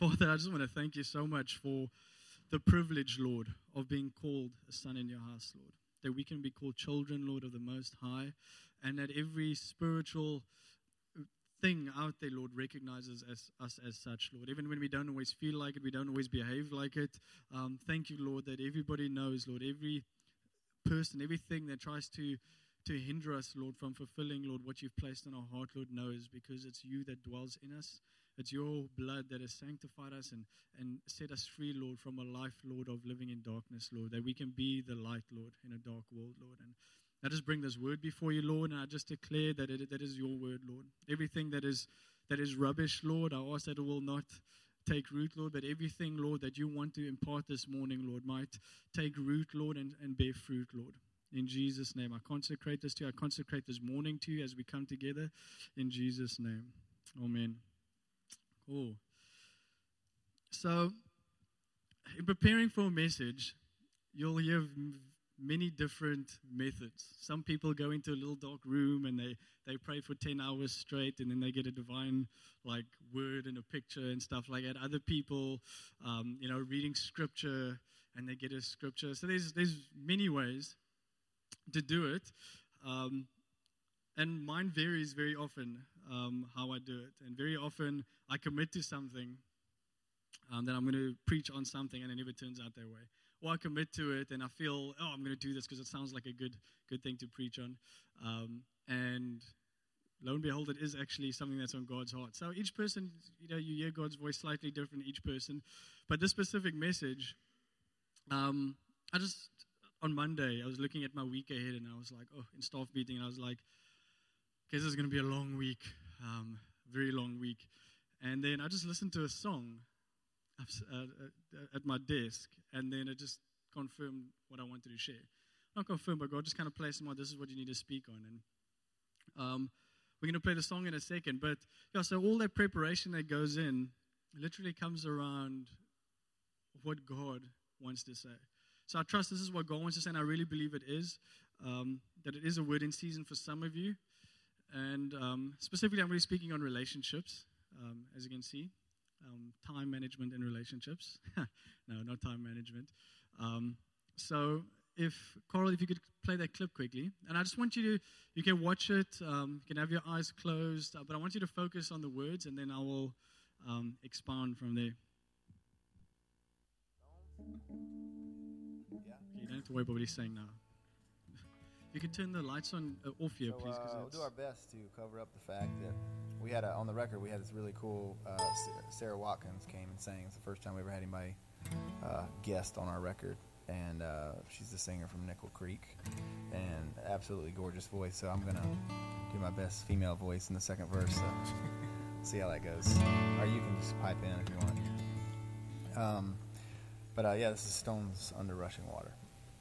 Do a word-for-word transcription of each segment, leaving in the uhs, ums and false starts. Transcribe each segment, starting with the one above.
Father, I just want to thank you so much for the privilege, Lord, of being called a son in your house, Lord. That we can be called children, Lord, of the Most High, and that every spiritual thing out there, Lord, recognizes as, us as such, Lord. Even when we don't always feel like it, we don't always behave like it. Um, thank you, Lord, that everybody knows, Lord, every person, everything that tries to to hinder us, Lord, from fulfilling, Lord, what you've placed in our heart, Lord, knows, because it's you that dwells in us. It's your blood that has sanctified us and, and set us free, Lord, from a life, Lord, of living in darkness, Lord, that we can be the light, Lord, in a dark world, Lord. And I just bring this word before you, Lord, and I just declare that it, that is your word, Lord. Everything that is that is rubbish, Lord, I ask that it will not take root, Lord, but everything, Lord, that you want to impart this morning, Lord, might take root, Lord, and, and bear fruit, Lord. In Jesus' name, I consecrate this to you. I consecrate this morning to you as we come together. In Jesus' name, amen. Cool. So, in preparing for a message, you'll hear m- many different methods. Some people go into a little dark room and they, they pray for ten hours straight, and then they get a divine like word and a picture and stuff like that. Other people, um, you know, reading scripture and they get a scripture. So there's there's many ways to do it, um, and mine varies very often um, how I do it. And very often I commit to something um, that I'm going to preach on something, and it never turns out that way. Or I commit to it and I feel, oh, I'm going to do this because it sounds like a good good thing to preach on. Um, and lo and behold, it is actually something that's on God's heart. So each person, you know, you hear God's voice slightly different each person. But this specific message, um, I just, on Monday, I was looking at my week ahead and I was like, oh, in staff meeting, and I was like, okay, this is going to be a long week, um, very long week. And then I just listened to a song uh, at my desk, and then it just confirmed what I wanted to share. Not confirmed, but God just kind of placed in my, this is what you need to speak on. And um, we're going to play the song in a second. But yeah, so all that preparation that goes in literally comes around what God wants to say. So I trust this is what God wants to say, and I really believe it is, um, that it is a word in season for some of you. And um, specifically, I'm really speaking on relationships, um, as you can see. Um, time management in relationships. No, not time management. Um, so if, Carl, if you could play that clip quickly. And I just want you to, you can watch it, um, you can have your eyes closed, uh, but I want you to focus on the words, and then I will um, expound from there. Yeah. You don't have to worry about what he's saying now. You can turn the lights on uh, off here, So, please. uh, we'll Cause do our best to cover up the fact that we had a, on the record, we had this really cool, uh, Sarah Watkins came and sang. It's the first time we ever had anybody uh, guest on our record. And uh, she's the singer from Nickel Creek, and absolutely gorgeous voice. So I'm going to do my best female voice in the second verse. So see how that goes. Or you can just pipe in if you want. Um, but uh, yeah, this is Stones Under Rushing Water.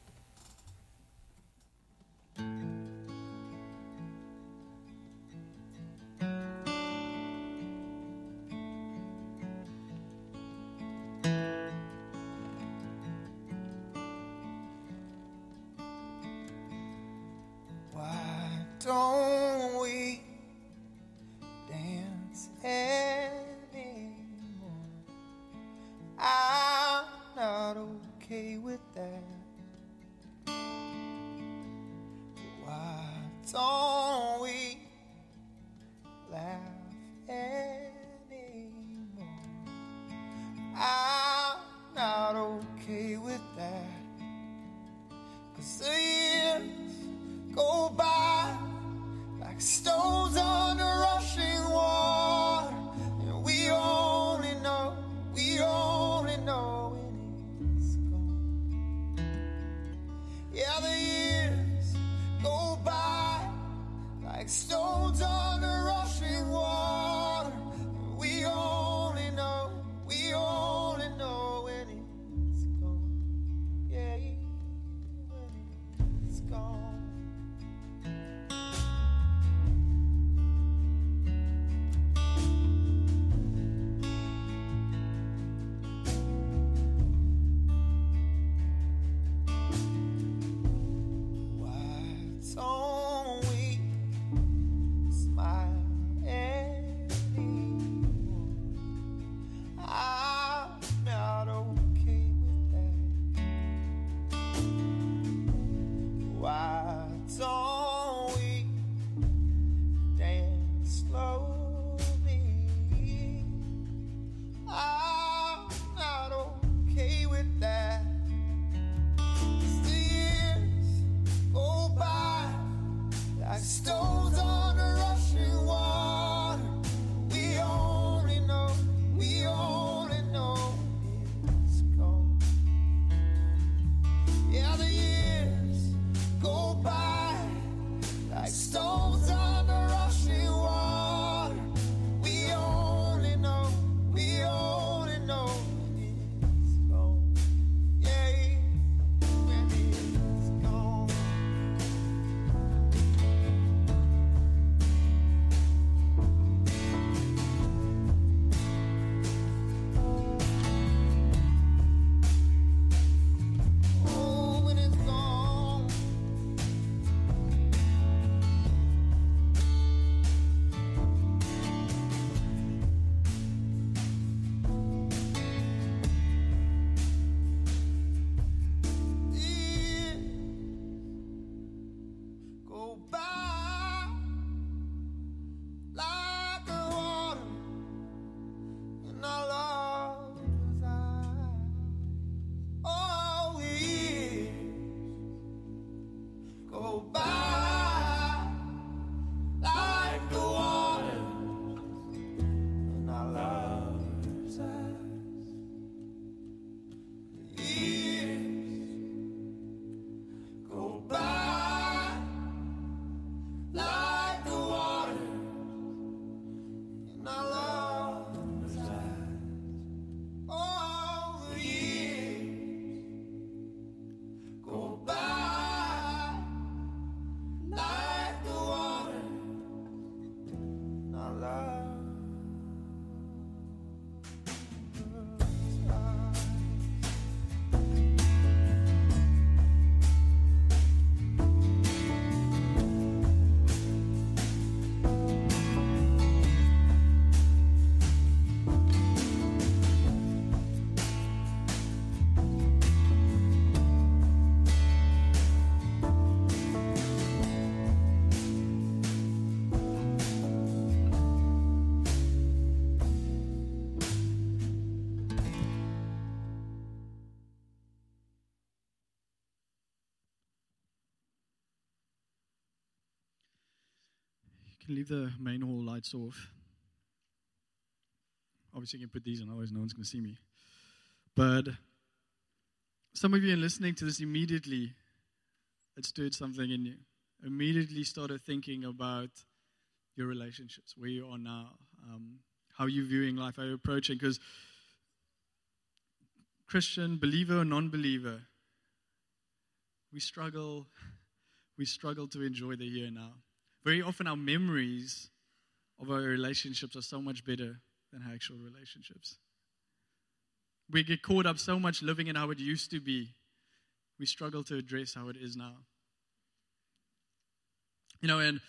Why don't we dance anymore? I'm not okay with that. Why don't we laugh anymore? I'm not okay with that. 'Cause the years go by like stones under rushing water, and we only know, we only know when it's gone. leave the main hall lights off. Obviously, you can put these on, otherwise no one's going to see me. But some of you are listening to this immediately. It stirred something in you. Immediately started thinking about your relationships, where you are now, um, how you're viewing life, how you're approaching. Because Christian, believer or non-believer, we struggle, we struggle to enjoy the here and now. Very often our memories of our relationships are so much better than our actual relationships. We get caught up so much living in how it used to be, we struggle to address how it is now. You know, and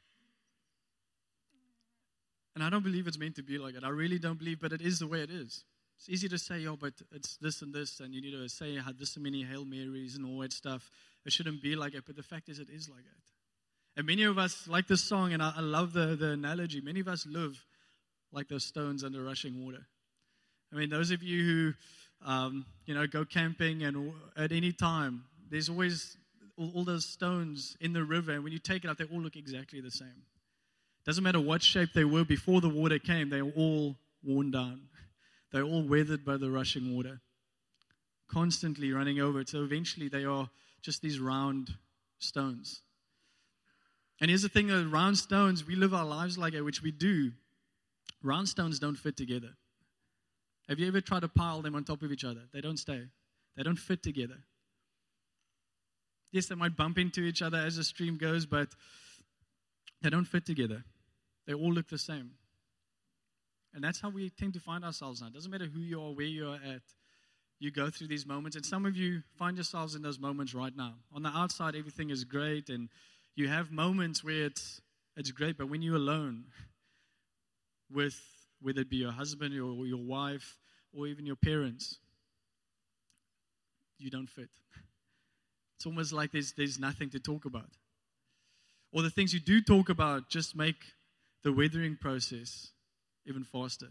and I don't believe it's meant to be like it. I really don't believe, but it is the way it is. It's easy to say, oh, but it's this and this, and you need to say I had this many Hail Marys and all that stuff. It shouldn't be like it, but the fact is it is like it. And many of us, like this song, and I, I love the, the analogy, many of us live like those stones under rushing water. I mean, those of you who, um, you know, go camping and at any time, there's always all, all those stones in the river, and when you take it out, they all look exactly the same. Doesn't matter what shape they were before the water came, they were all worn down. They're all weathered by the rushing water, constantly running over it. So eventually they are just these round stones. And here's the thing, that round stones, we live our lives like it, which we do. Round stones don't fit together. Have you ever tried to pile them on top of each other? They don't stay. They don't fit together. Yes, they might bump into each other as the stream goes, but they don't fit together. They all look the same. And that's how we tend to find ourselves now. It doesn't matter who you are, where you are at. You go through these moments, and some of you find yourselves in those moments right now. On the outside, everything is great, and you have moments where it's it's great, but when you're alone with, whether it be your husband or your wife or even your parents, you don't fit. It's almost like there's there's nothing to talk about. Or the things you do talk about just make the weathering process even faster.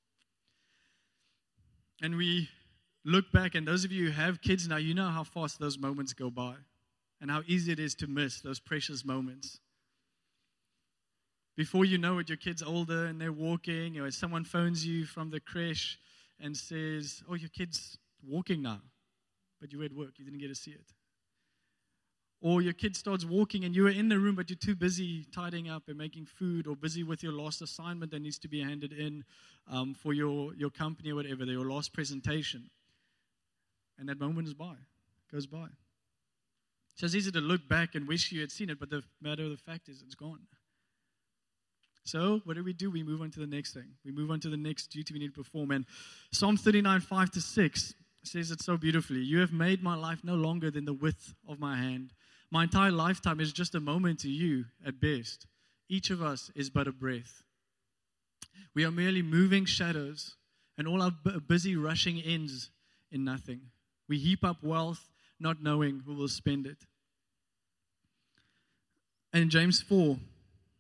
And we look back, and those of you who have kids now, you know how fast those moments go by and how easy it is to miss those precious moments. Before you know it, your kid's older and they're walking, or someone phones you from the creche and says, oh, your kid's walking now, but you were at work, you didn't get to see it. Or your kid starts walking and you were in the room, but you're too busy tidying up and making food, or busy with your last assignment that needs to be handed in um, for your, your company or whatever, your last presentation. And that moment is by, goes by. So it's easy to look back and wish you had seen it, but the matter of the fact is it's gone. So what do we do? We move on to the next thing. We move on to the next duty we need to perform. And Psalm thirty-nine, five to six says it so beautifully. You have made my life no longer than the width of my hand. My entire lifetime is just a moment to you at best. Each of us is but a breath. We are merely moving shadows, and all our b- busy rushing ends in nothing. We heap up wealth, not knowing who will spend it. And in James four, it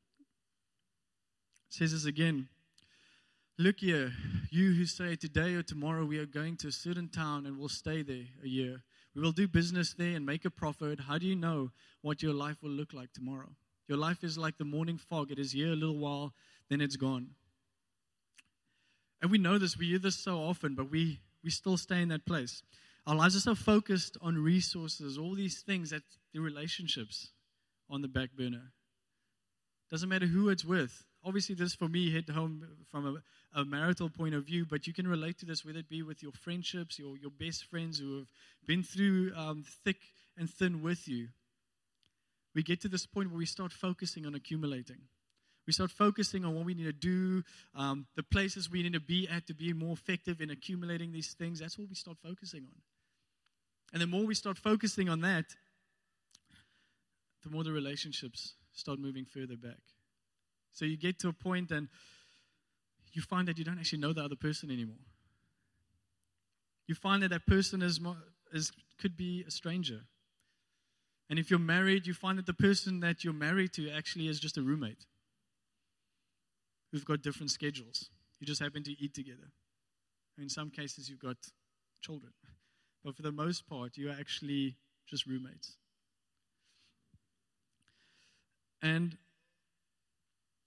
says this again. Look here, you who say today or tomorrow we are going to a certain town and will stay there a year. We will do business there and make a profit. How do you know what your life will look like tomorrow? Your life is like the morning fog. It is here a little while, then it's gone. And we know this, we hear this so often, but we, we still stay in that place. Our lives are so focused on resources, all these things, that the relationships on the back burner. Doesn't matter who it's with. Obviously, this for me hit home from a, a marital point of view, but you can relate to this, whether it be with your friendships, your, your best friends who have been through um, thick and thin with you. We get to this point where we start focusing on accumulating. We start focusing on what we need to do, um, the places we need to be at to be more effective in accumulating these things. That's what we start focusing on. And the more we start focusing on that, the more the relationships start moving further back. So you get to a point and you find that you don't actually know the other person anymore. You find that that person is, is could be a stranger. And if you're married, you find that the person that you're married to actually is just a roommate who've got different schedules. You just happen to eat together. In some cases, you've got children. But for the most part, you are actually just roommates. And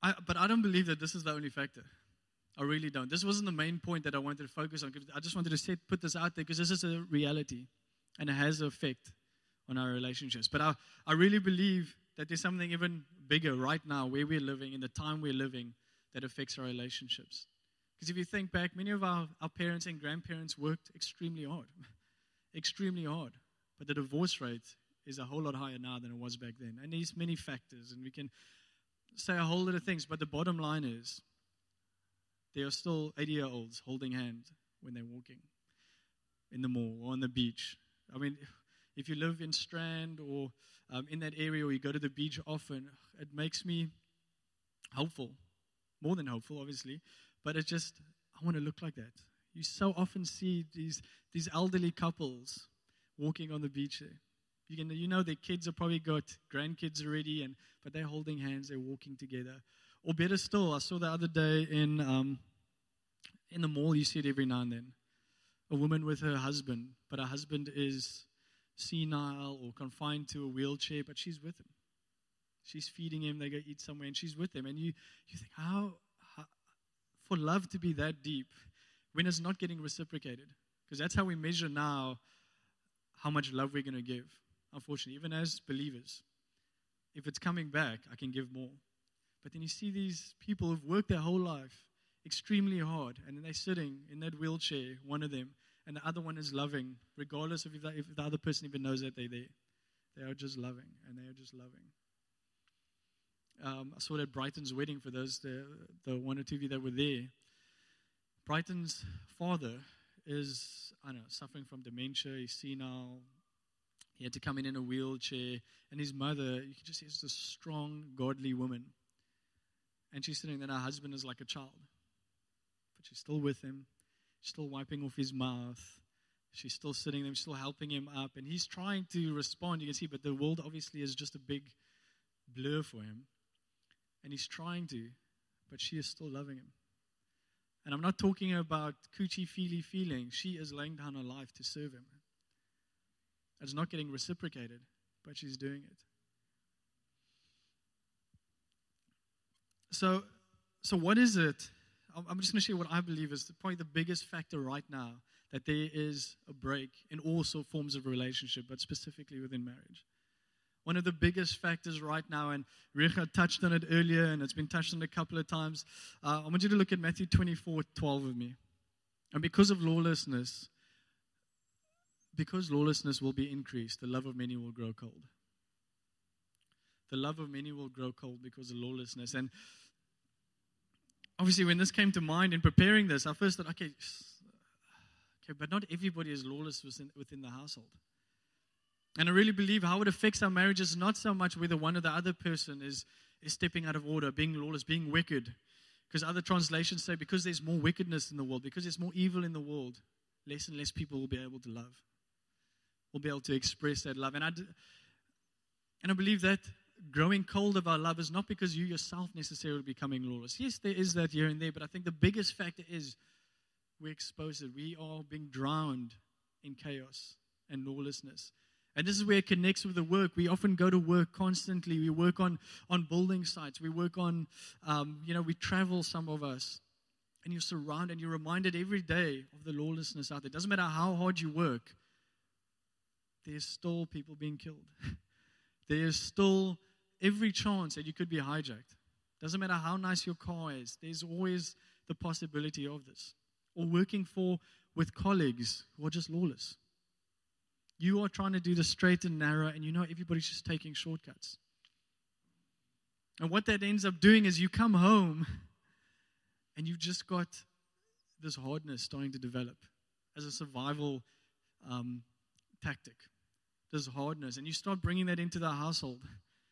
I, but I don't believe that this is the only factor. I really don't. This wasn't the main point that I wanted to focus on. I just wanted to set, put this out there because this is a reality and it has an effect on our relationships. But I, I really believe that there's something even bigger right now where we're living, in the time we're living, that affects our relationships. Because if you think back, many of our, our parents and grandparents worked extremely hard. extremely hard. But the divorce rate is a whole lot higher now than it was back then. And there's many factors, and we can say a whole lot of things, but the bottom line is there are still eighty-year-olds holding hands when they're walking in the mall or on the beach. I mean, if you live in Strand or um, in that area or you go to the beach often, it makes me hopeful. More than hopeful, obviously. But it's just, I want to look like that. You so often see these these elderly couples walking on the beach there. You can, you know, their kids have probably got grandkids already, and but they're holding hands, they're walking together. Or better still, I saw the other day in um, in the mall, you see it every now and then. A woman with her husband, but her husband is senile or confined to a wheelchair, but she's with him. She's feeding him, they go eat somewhere, and she's with him. And you, you think, how, how, for love to be that deep, when it's not getting reciprocated? Because that's how we measure now how much love we're going to give, unfortunately, even as believers. If it's coming back, I can give more. But then you see these people who've worked their whole life extremely hard, and then they're sitting in that wheelchair, one of them, and the other one is loving, regardless of if, that, if the other person even knows that they're there. They are just loving, and they are just loving. Um, I saw that Brighton's wedding, for those, the, the one or two of you that were there. Brighton's father is, I don't know, suffering from dementia, he's senile. He had to come in in a wheelchair, and his mother, you can just see, is this strong, godly woman. And she's sitting there, and her husband is like a child. But she's still with him. She's still wiping off his mouth. She's still sitting there, still helping him up. And he's trying to respond, you can see, but the world obviously is just a big blur for him. And he's trying to, but she is still loving him. And I'm not talking about coochie-feely feelings. She is laying down her life to serve him. It's not getting reciprocated, but she's doing it. So, so what is it? I'm just going to share what I believe is probably the biggest factor right now, that there is a break in all sort of forms of relationship, but specifically within marriage. One of the biggest factors right now, and Richard touched on it earlier, and it's been touched on a couple of times. Uh, I want you to look at Matthew twenty-four twelve with me. And because of lawlessness, because lawlessness will be increased, the love of many will grow cold. The love of many will grow cold because of lawlessness. And obviously, when this came to mind in preparing this, I first thought, okay, okay, but not everybody is lawless within, within the household. And I really believe how it affects our marriages, not so much whether one or the other person is, is stepping out of order, being lawless, being wicked. Because other translations say because there's more wickedness in the world, because there's more evil in the world, less and less people will be able to love, will be able to express that love. And I, d- and I believe that growing cold of our love is not because you yourself necessarily becoming lawless. Yes, there is that here and there, but I think the biggest factor is we expose it. We are being drowned in chaos and lawlessness. And this is where it connects with the work. We often go to work constantly. We work on, on building sites. We work on, um, you know, we travel, some of us. And you're surrounded, and you're reminded every day of the lawlessness out there. It doesn't matter how hard you work. There's still people being killed. There's still every chance that you could be hijacked. Doesn't matter how nice your car is. There's always the possibility of this. Or working for with colleagues who are just lawless. You are trying to do the straight and narrow, and you know everybody's just taking shortcuts. And what that ends up doing is you come home, and you've just got this hardness starting to develop as a survival um, tactic. This hardness. And you start bringing that into the household.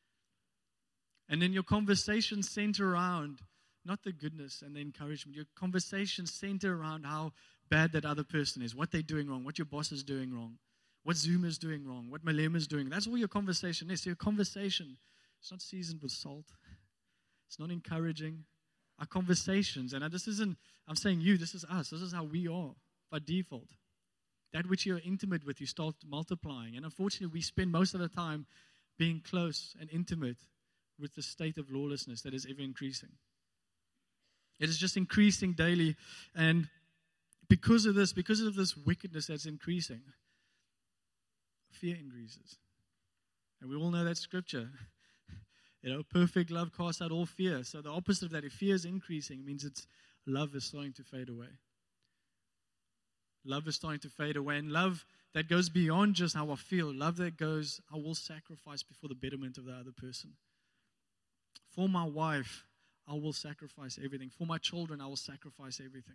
And then your conversations center around not the goodness and the encouragement. Your conversations center around how bad that other person is, what they're doing wrong, what your boss is doing wrong, what Zoom is doing wrong, what Malema is doing. That's all your conversation is. So your conversation, it's not seasoned with salt. It's not encouraging. Our conversations, and this isn't, I'm saying you, this is us. This is how we are by default. That which you're intimate with, you start multiplying. And unfortunately, we spend most of the time being close and intimate with the state of lawlessness that is ever increasing. It is just increasing daily. And because of this, because of this wickedness that's increasing, fear increases. And we all know that scripture. You know, perfect love casts out all fear. So the opposite of that, if fear is increasing, it means it's love is starting to fade away. Love is starting to fade away. And love that goes beyond just how I feel. Love that goes, I will sacrifice before the betterment of the other person. For my wife, I will sacrifice everything. For my children, I will sacrifice everything.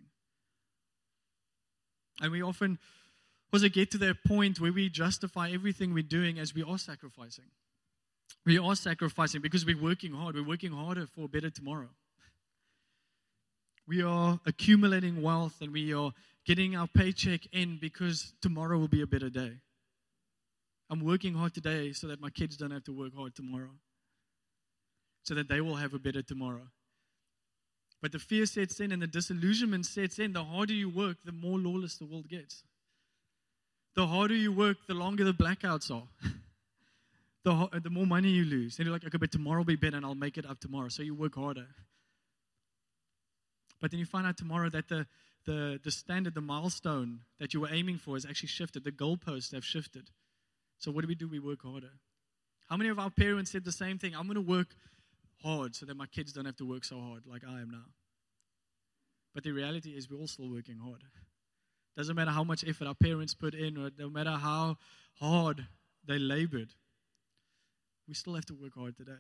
And we often also get to that point where we justify everything we're doing as we are sacrificing. We are sacrificing because we're working hard. We're working harder for a better tomorrow. We are accumulating wealth and we are getting our paycheck in because tomorrow will be a better day. I'm working hard today so that my kids don't have to work hard tomorrow. So that they will have a better tomorrow. But the fear sets in and the disillusionment sets in. The harder you work, the more lawless the world gets. The harder you work, the longer the blackouts are. the, the more money you lose. And you're like, okay, but tomorrow will be better and I'll make it up tomorrow. So you work harder. But then you find out tomorrow that the, the, the standard, the milestone that you were aiming for has actually shifted. The goalposts have shifted. So what do we do? We work harder. How many of our parents said the same thing? I'm going to work hard so that my kids don't have to work so hard like I am now. But the reality is we're all still working hard. Doesn't matter how much effort our parents put in, or no matter how hard they labored, we still have to work hard today.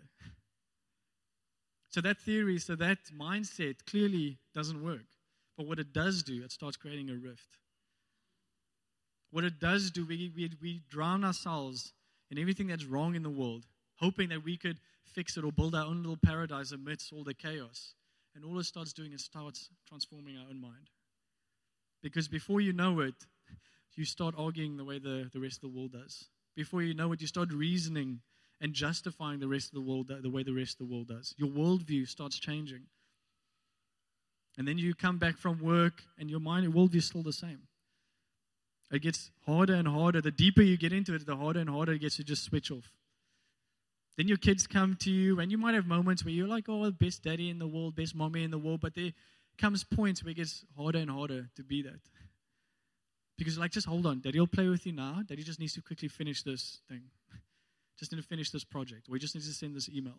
So that theory, so that mindset clearly doesn't work. But what it does do, it starts creating a rift. What it does do, we, we, we drown ourselves in everything that's wrong in the world, hoping that we could fix it or build our own little paradise amidst all the chaos. And all it starts doing is starts transforming our own mind. Because before you know it, you start arguing the way the, the rest of the world does. Before you know it, you start reasoning and justifying the rest of the world the way the rest of the world does. Your worldview starts changing. And then you come back from work and your mind, your worldview is still the same. It gets harder and harder. The deeper you get into it, the harder and harder it gets to just switch off. Then your kids come to you, and you might have moments where you're like, oh, best daddy in the world, best mommy in the world, but there comes points where it gets harder and harder to be that. Because like, just hold on, daddy will play with you now. Daddy just needs to quickly finish this thing. Just need to finish this project. Or he just needs to send this email.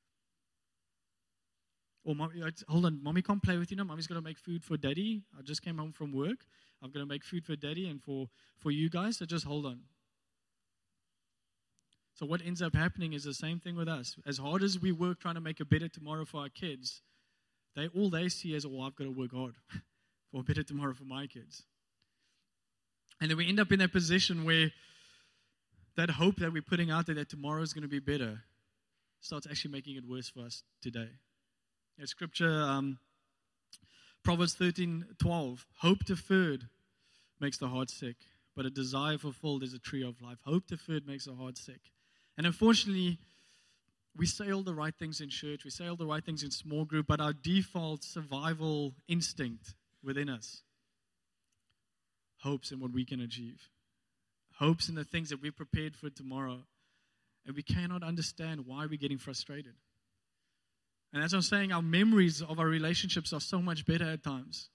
Or, mommy, hold on, mommy can't play with you now. Mommy's got to make food for daddy. I just came home from work. I'm going to make food for daddy and for, for you guys, so just hold on. So what ends up happening is the same thing with us. As hard as we work trying to make a better tomorrow for our kids, they all they see is, oh, I've got to work hard for a better tomorrow for my kids. And then we end up in that position where that hope that we're putting out there that tomorrow is going to be better starts actually making it worse for us today. In Scripture, um, Proverbs thirteen twelve, hope deferred makes the heart sick, but a desire fulfilled is a tree of life. Hope deferred makes the heart sick. And unfortunately, we say all the right things in church, we say all the right things in small group, but our default survival instinct within us hopes in what we can achieve. Hopes in the things that we've prepared for tomorrow. And we cannot understand why we're getting frustrated. And as I'm saying, our memories of our relationships are so much better at times.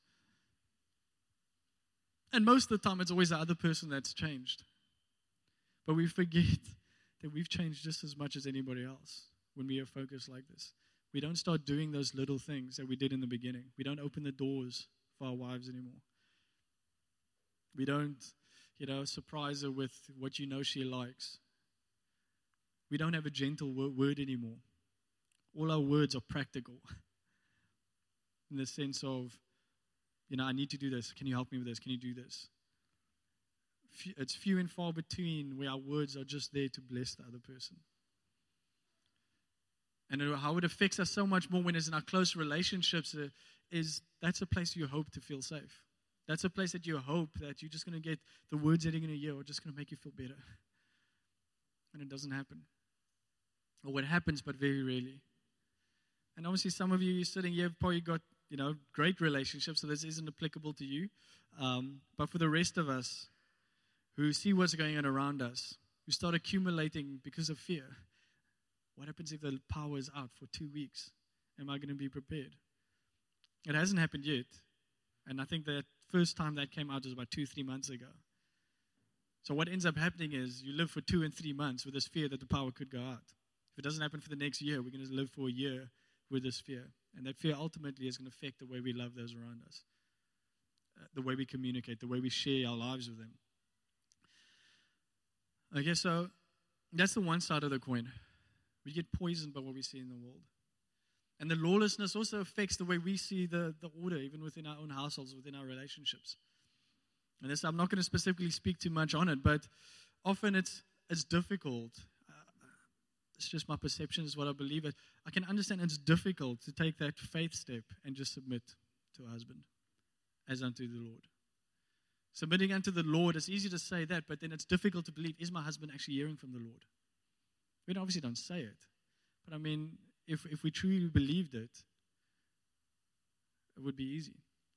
And most of the time, it's always the other person that's changed. But we forget that we've changed just as much as anybody else when we are focused like this. We don't start doing those little things that we did in the beginning. We don't open the doors for our wives anymore. We don't, you know, surprise her with what you know she likes. We don't have a gentle word anymore. All our words are practical in the sense of, you know, I need to do this. Can you help me with this? Can you do this? It's few and far between where our words are just there to bless the other person. And how it affects us so much more when it's in our close relationships is that's a place you hope to feel safe. That's a place that you hope that you're just going to get the words that you're going to hear are just going to make you feel better. And it doesn't happen. Or what happens, but very rarely. And obviously some of you, you're sitting here, probably got, you know, great relationships, so this isn't applicable to you. Um, but for the rest of us who see what's going on around us, who start accumulating because of fear, What happens if the power is out for two weeks? Am I going to be prepared? It hasn't happened yet. And I think that first time that came out was about two, three months ago. So what ends up happening is you live for two and three months with this fear that the power could go out. If it doesn't happen for the next year, we're going to live for a year with this fear. And that fear ultimately is going to affect the way we love those around us, uh, the way we communicate, the way we share our lives with them. Okay, so that's the one side of the coin. We get poisoned by what we see in the world. And the lawlessness also affects the way we see the, the order, even within our own households, within our relationships. And this, I'm not going to specifically speak too much on it, but often it's it's difficult. Uh, it's just my perception is what I believe. It. I can understand it's difficult to take that faith step and just submit to a husband as unto the Lord. Submitting unto the Lord, it's easy to say that, but then it's difficult to believe, is my husband actually hearing from the Lord? We obviously don't say it. But I mean, if if we truly believed it, it would be easy.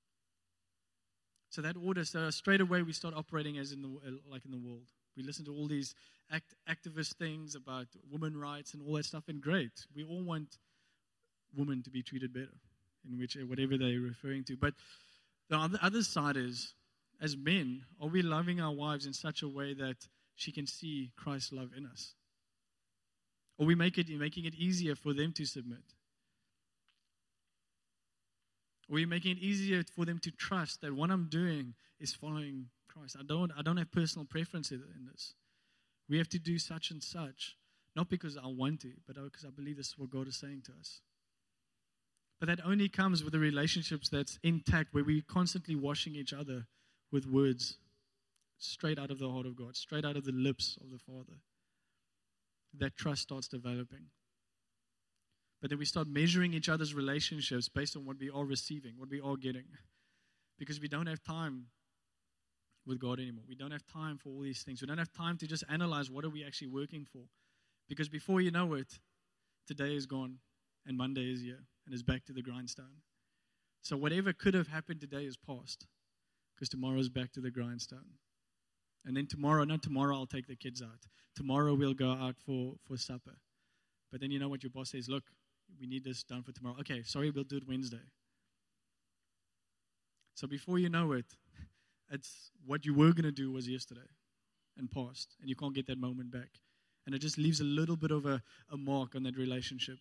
So that order, so straight away we start operating as in the like in the world. We listen to all these act, activist things about women rights and all that stuff, and great. We all want women to be treated better, in which whatever they're referring to. But the other, other side is, as men, are we loving our wives in such a way that she can see Christ's love in us? Or we make it making it easier for them to submit? Or we making it easier for them to trust that what I'm doing is following Christ? I don't I don't have personal preference in this. We have to do such and such, not because I want to, but because I believe this is what God is saying to us. But that only comes with the relationships that's intact, where we're constantly washing each other with words straight out of the heart of God, straight out of the lips of the Father. That trust starts developing. But then we start measuring each other's relationships based on what we are receiving, what we are getting. Because we don't have time with God anymore. We don't have time for all these things. We don't have time to just analyze what are we actually working for. Because before you know it, today is gone and Monday is here and is back to the grindstone. So whatever could have happened today is past, because tomorrow is back to the grindstone. And then tomorrow, not tomorrow, I'll take the kids out. Tomorrow we'll go out for, for supper. But then you know what your boss says, look, we need this done for tomorrow. Okay, sorry, we'll do it Wednesday. So before you know it, it's what you were going to do was yesterday and past, and you can't get that moment back. And it just leaves a little bit of a, a mark on that relationship.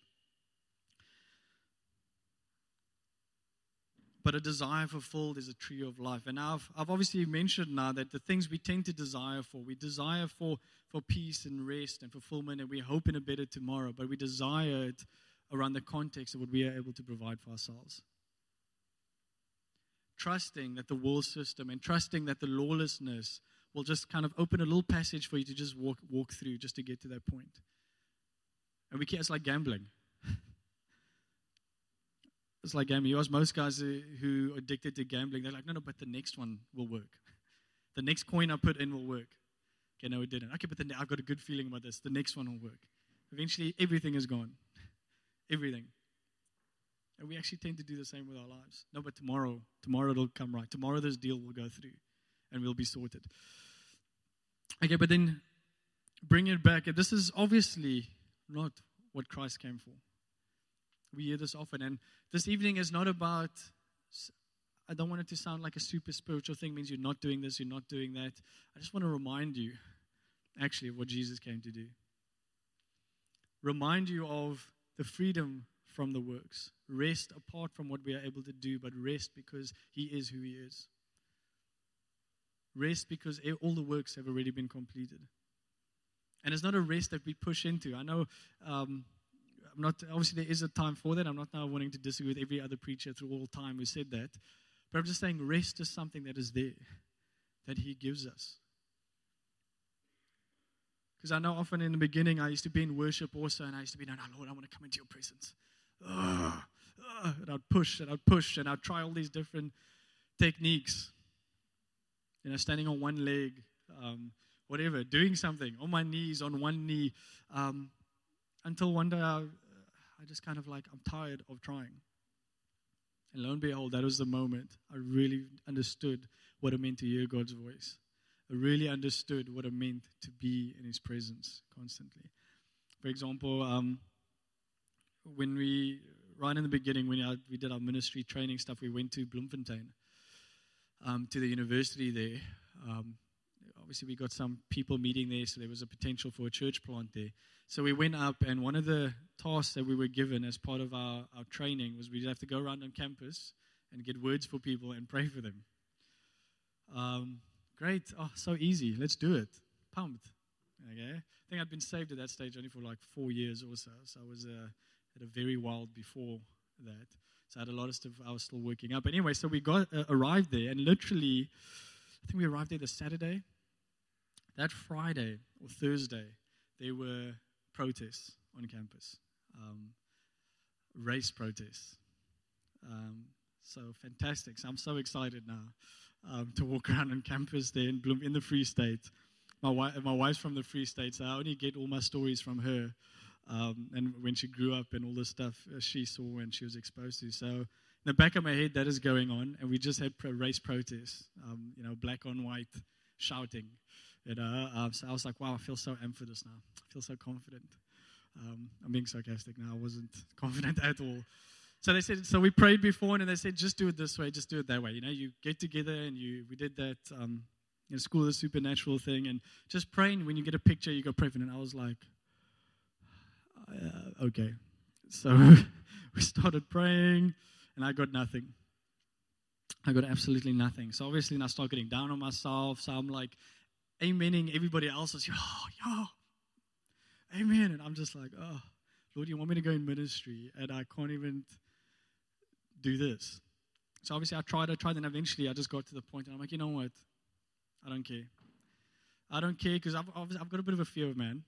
But a desire fulfilled is a tree of life. And I've, I've obviously mentioned now that the things we tend to desire for, we desire for, for peace and rest and fulfillment, and we hope in a better tomorrow, but we desire it around the context of what we are able to provide for ourselves. Trusting that the world system and trusting that the lawlessness will just kind of open a little passage for you to just walk walk through just to get to that point. And we can't, it's like gambling. It's like gambling. You ask most guys who are addicted to gambling, they're like, no, no, but the next one will work. The next coin I put in will work. Okay, no, it didn't. Okay, but then I've got a good feeling about this. The next one will work. Eventually, everything is gone. Everything. And we actually tend to do the same with our lives. No, but tomorrow, tomorrow it'll come right. Tomorrow this deal will go through and we'll be sorted. Okay, but then bring it back. This is obviously not what Christ came for. We hear this often. And this evening is not about, I don't want it to sound like a super spiritual thing, means you're not doing this, you're not doing that. I just want to remind you, actually, of what Jesus came to do. Remind you of the freedom from the works. Rest apart from what we are able to do, but rest because He is who He is. Rest because all the works have already been completed. And it's not a rest that we push into. I know, um, I'm not, obviously there is a time for that. I'm not now wanting to disagree with every other preacher through all time who said that. But I'm just saying rest is something that is there, that He gives us. Because I know often in the beginning I used to be in worship also, and I used to be, no, no, Lord, I want to come into your presence. Ugh, ugh, and I'd push and I'd push and I'd try all these different techniques. You know, standing on one leg, um, whatever, doing something, on my knees, on one knee, um, until one day I, I just kind of like, I'm tired of trying. And lo and behold, that was the moment I really understood what it meant to hear God's voice. I really understood what it meant to be in His presence constantly. For example, um, when we, right in the beginning, when I, we did our ministry training stuff, we went to Bloemfontein, um, to the university there. Um, obviously, we got some people meeting there, so there was a potential for a church plant there. So we went up, and one of the tasks that we were given as part of our, our training was we'd have to go around on campus and get words for people and pray for them. Um, great. Oh, so easy. Let's do it. Pumped. Okay. I think I'd been saved at that stage only for like four years or so. So I was uh, at a very wild before that. So I had a lot of stuff I was still working up. But anyway, so we got uh, arrived there, and literally, I think we arrived there the Saturday. That Friday or Thursday, there were protests on campus, um, race protests. Um, so fantastic. So I'm so excited now um, to walk around on campus there in Bloem, in the Free State. My, wi- my wife's from the Free State, so I only get all my stories from her. Um, and when she grew up and all the stuff uh, she saw and she was exposed to. So in the back of my head, that is going on. And we just had pro- race protests, um, you know, black on white, shouting. You know, um, so I was like, wow, I feel so amped for this now. I feel so confident. Um, I'm being sarcastic now. I wasn't confident at all. So they said, so we prayed before, and they said, just do it this way, just do it that way. You know, you get together, and you we did that um, you know, School of the Supernatural thing, and just praying. When you get a picture, you go pray for it. And I was like, uh, okay. So we started praying, and I got nothing. I got absolutely nothing. So obviously, I started getting down on myself. So I'm like, amening everybody else's, oh, yeah, amen. And I'm just like, oh, Lord, you want me to go in ministry, and I can't even do this. So obviously I tried, I tried, and eventually I just got to the point, and I'm like, you know what? I don't care. I don't care, because I've, I've got a bit of a fear of man.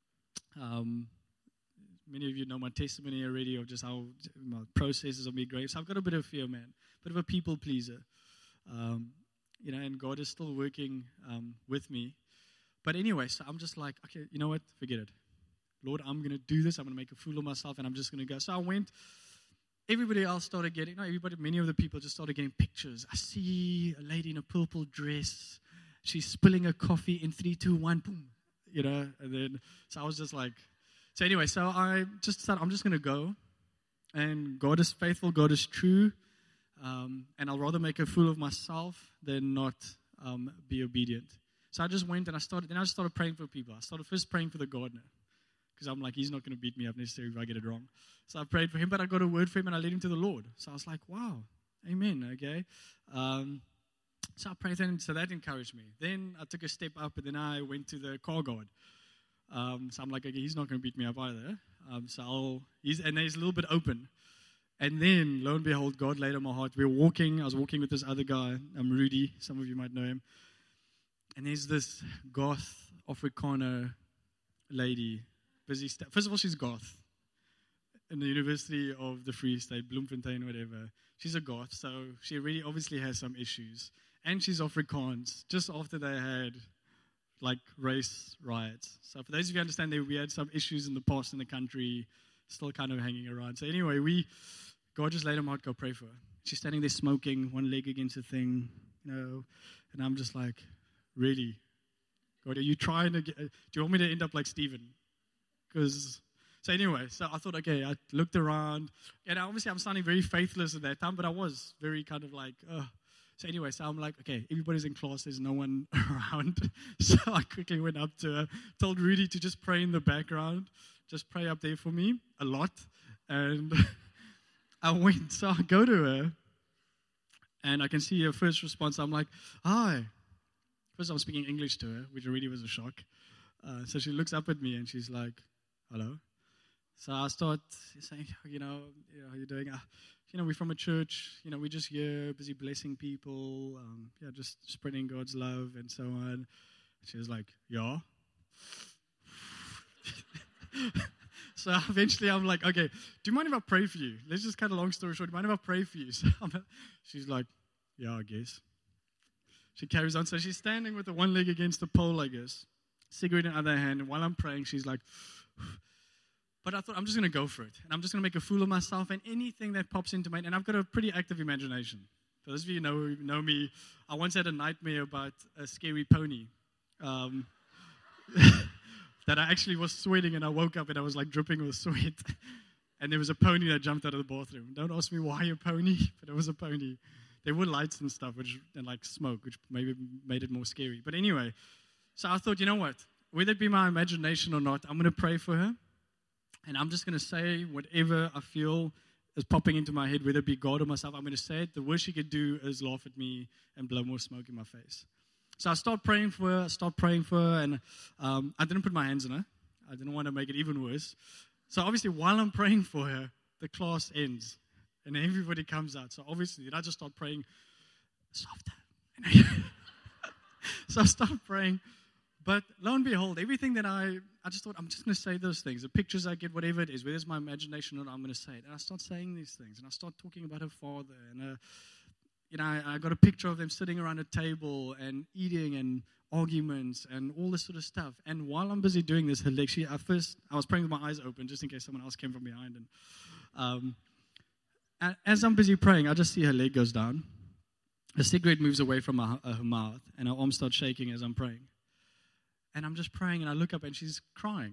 Um, many of you know my testimony already of just how my processes of me growing. So I've got a bit of fear of man, a bit of a people pleaser. Um, you know, and God is still working um, with me. But anyway, so I'm just like, okay, you know what? Forget it. Lord, I'm going to do this. I'm going to make a fool of myself, and I'm just going to go. So I went. Everybody else started getting, no, everybody, many of the people just started getting pictures. I see a lady in a purple dress. She's spilling her coffee in three, two, one, boom. You know, and then, so I was just like, so anyway, so I just decided I'm just going to go. And God is faithful. God is true. Um, and I'll rather make a fool of myself than not um, be obedient. So I just went and I started, then I just started praying for people. I started first praying for the gardener, because I'm like, he's not going to beat me up necessarily if I get it wrong. So I prayed for him, but I got a word for him, and I led him to the Lord. So I was like, wow, amen, okay. Um, so I prayed for him, so that encouraged me. Then I took a step up, and then I went to the car guard. Um, so I'm like, okay, he's not going to beat me up either. Um, so I'll, he's, and he's a little bit open. And then, lo and behold, God laid on my heart. We were walking, I was walking with this other guy, um, Rudy, some of you might know him. And there's this goth Afrikaner lady, busy. St- First of all, she's goth in the University of the Free State, Bloemfontein, whatever. She's a goth, so she really obviously has some issues. And she's Afrikaans, just after they had, like, race riots. So for those of you who understand, we had some issues in the past in the country, still kind of hanging around. So anyway, we, God just laid on my heart, go pray for her. She's standing there smoking, one leg against a thing, you know, and I'm just like, really? God, are you trying to get, do you want me to end up like Stephen? Because, so anyway, so I thought, okay, I looked around, and obviously I'm sounding very faithless at that time, but I was very kind of like, oh. So anyway, so I'm like, okay, everybody's in class, there's no one around. So I quickly went up to her, told Rudy to just pray in the background, just pray up there for me a lot. And I went, so I go to her, and I can see her first response. I'm like, hi. First I'm speaking English to her, which already was a shock. Uh, so she looks up at me, and she's like, hello. So I start saying, you know, how are you doing? Uh, you know, we're from a church. You know, we're just here, busy blessing people. Um, yeah, just spreading God's love and so on. She was like, yeah. So eventually I'm like, okay, do you mind if I pray for you? Let's just cut a long story short. Do you mind if I pray for you? So I'm, she's like, yeah, I guess. She carries on. So she's standing with the one leg against the pole, I guess. Cigarette in the other hand. And while I'm praying, she's like, but I thought, I'm just going to go for it. And I'm just going to make a fool of myself and anything that pops into my, and I've got a pretty active imagination. For those of you who know, know me, I once had a nightmare about a scary pony. Um, that I actually was sweating, and I woke up and I was like dripping with sweat. and there was a pony that jumped out of the bathroom. Don't ask me why a pony, but it was a pony. There were lights and stuff, which and like smoke, which maybe made it more scary. But anyway, so I thought, you know what? Whether it be my imagination or not, I'm going to pray for her. And I'm just going to say whatever I feel is popping into my head, whether it be God or myself. I'm going to say it. The worst she could do is laugh at me and blow more smoke in my face. So I start praying for her. I start praying for her. And um, I didn't put my hands on her. I didn't want to make it even worse. So obviously, while I'm praying for her, the class ends. And everybody comes out. So obviously, I just start praying softer. So I start praying. But lo and behold, everything that I, I just thought, I'm just going to say those things. The pictures I get, whatever it is, whether it's my imagination or not, I'm going to say it. And I start saying these things. And I start talking about her father. And, uh, you know, I, I got a picture of them sitting around a table and eating and arguments and all this sort of stuff. And while I'm busy doing this, she, at first, I was praying with my eyes open just in case someone else came from behind. And um, as I'm busy praying, I just see her leg goes down. A cigarette moves away from her, her mouth, and her arm starts shaking as I'm praying. And I'm just praying, and I look up, and she's crying.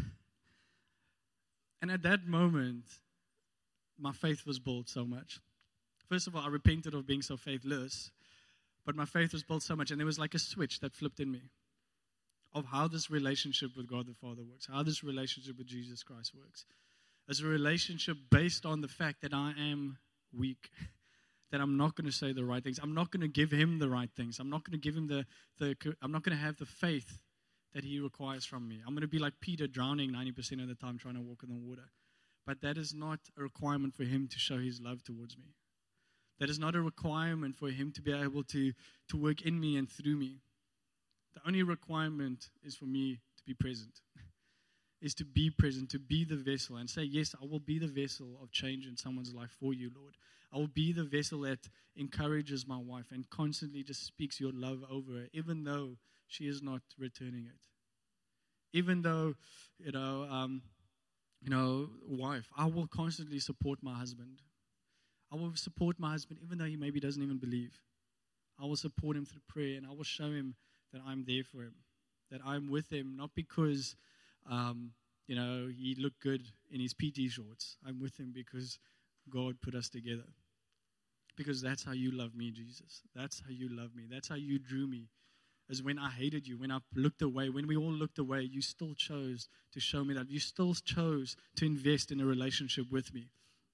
And at that moment, my faith was built so much. First of all, I repented of being so faithless, but my faith was built so much, and there was like a switch that flipped in me of how this relationship with God the Father works, how this relationship with Jesus Christ works. It's a relationship based on the fact that I am weak, that I'm not going to say the right things. I'm not going to give him the right things. I'm not going to give him the, the I'm not going to have the faith that he requires from me. I'm going to be like Peter, drowning ninety percent of the time trying to walk in the water. But that is not a requirement for him to show his love towards me. That is not a requirement for him to be able to, to work in me and through me. The only requirement is for me to be present. Is to be present, to be the vessel and say, yes, I will be the vessel of change in someone's life for you, Lord. I will be the vessel that encourages my wife and constantly just speaks your love over her, even though she is not returning it. Even though, you know, um, you know, wife, I will constantly support my husband. I will support my husband even though he maybe doesn't even believe. I will support him through prayer, and I will show him that I'm there for him, that I'm with him, not because Um, you know, he looked good in his P T shorts. I'm with him because God put us together. Because that's how you love me, Jesus. That's how you love me. That's how you drew me. As when I hated you, when I looked away, when we all looked away, you still chose to show me that. You still chose to invest in a relationship with me.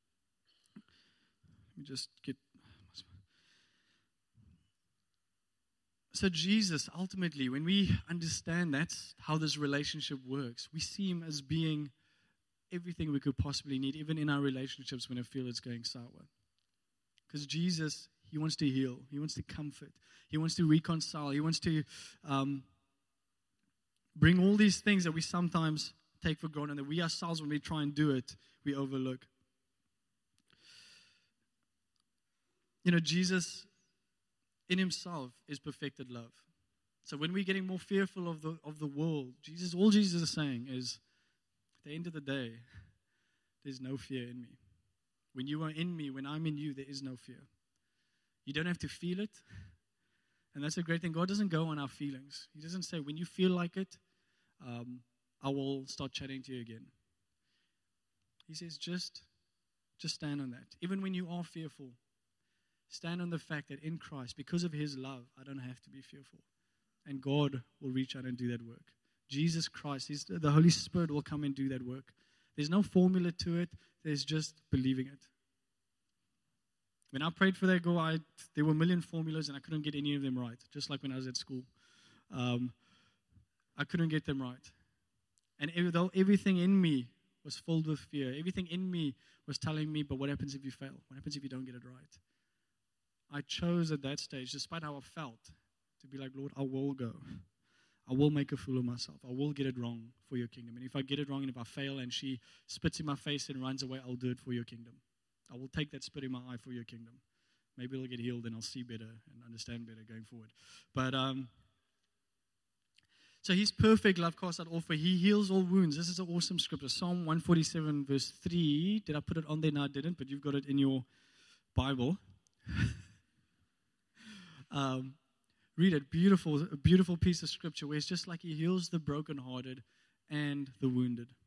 Let me just get... So Jesus, ultimately, when we understand that's how this relationship works, we see him as being everything we could possibly need, even in our relationships when I feel it's going sour. Because Jesus, he wants to heal. He wants to comfort. He wants to reconcile. He wants to um, bring all these things that we sometimes take for granted, that we ourselves, when we try and do it, we overlook. You know, Jesus in himself is perfected love. So when we're getting more fearful of the of the world, Jesus, all Jesus is saying is, at the end of the day, there's no fear in me. When you are in me, when I'm in you, there is no fear. You don't have to feel it. And that's a great thing. God doesn't go on our feelings. He doesn't say, when you feel like it, um, I will start chatting to you again. He says, just, just stand on that. Even when you are fearful, stand on the fact that in Christ, because of his love, I don't have to be fearful. And God will reach out and do that work. Jesus Christ, his, the Holy Spirit will come and do that work. There's no formula to it. There's just believing it. When I prayed for that girl, I, there were a million formulas and I couldn't get any of them right. Just like when I was at school. Um, I couldn't get them right. And though everything in me was filled with fear, everything in me was telling me, but what happens if you fail? What happens if you don't get it right? I chose at that stage, despite how I felt, to be like, Lord, I will go. I will make a fool of myself. I will get it wrong for your kingdom. And if I get it wrong and if I fail and she spits in my face and runs away, I'll do it for your kingdom. I will take that spit in my eye for your kingdom. Maybe it'll get healed and I'll see better and understand better going forward. But, um, so his perfect love casts out all fear. He heals all wounds. This is an awesome scripture. Psalm one forty-seven verse three. Did I put it on there? No, I didn't, but you've got it in your Bible. Um, read it. Beautiful, a beautiful piece of scripture where it's just like he heals the brokenhearted and the wounded.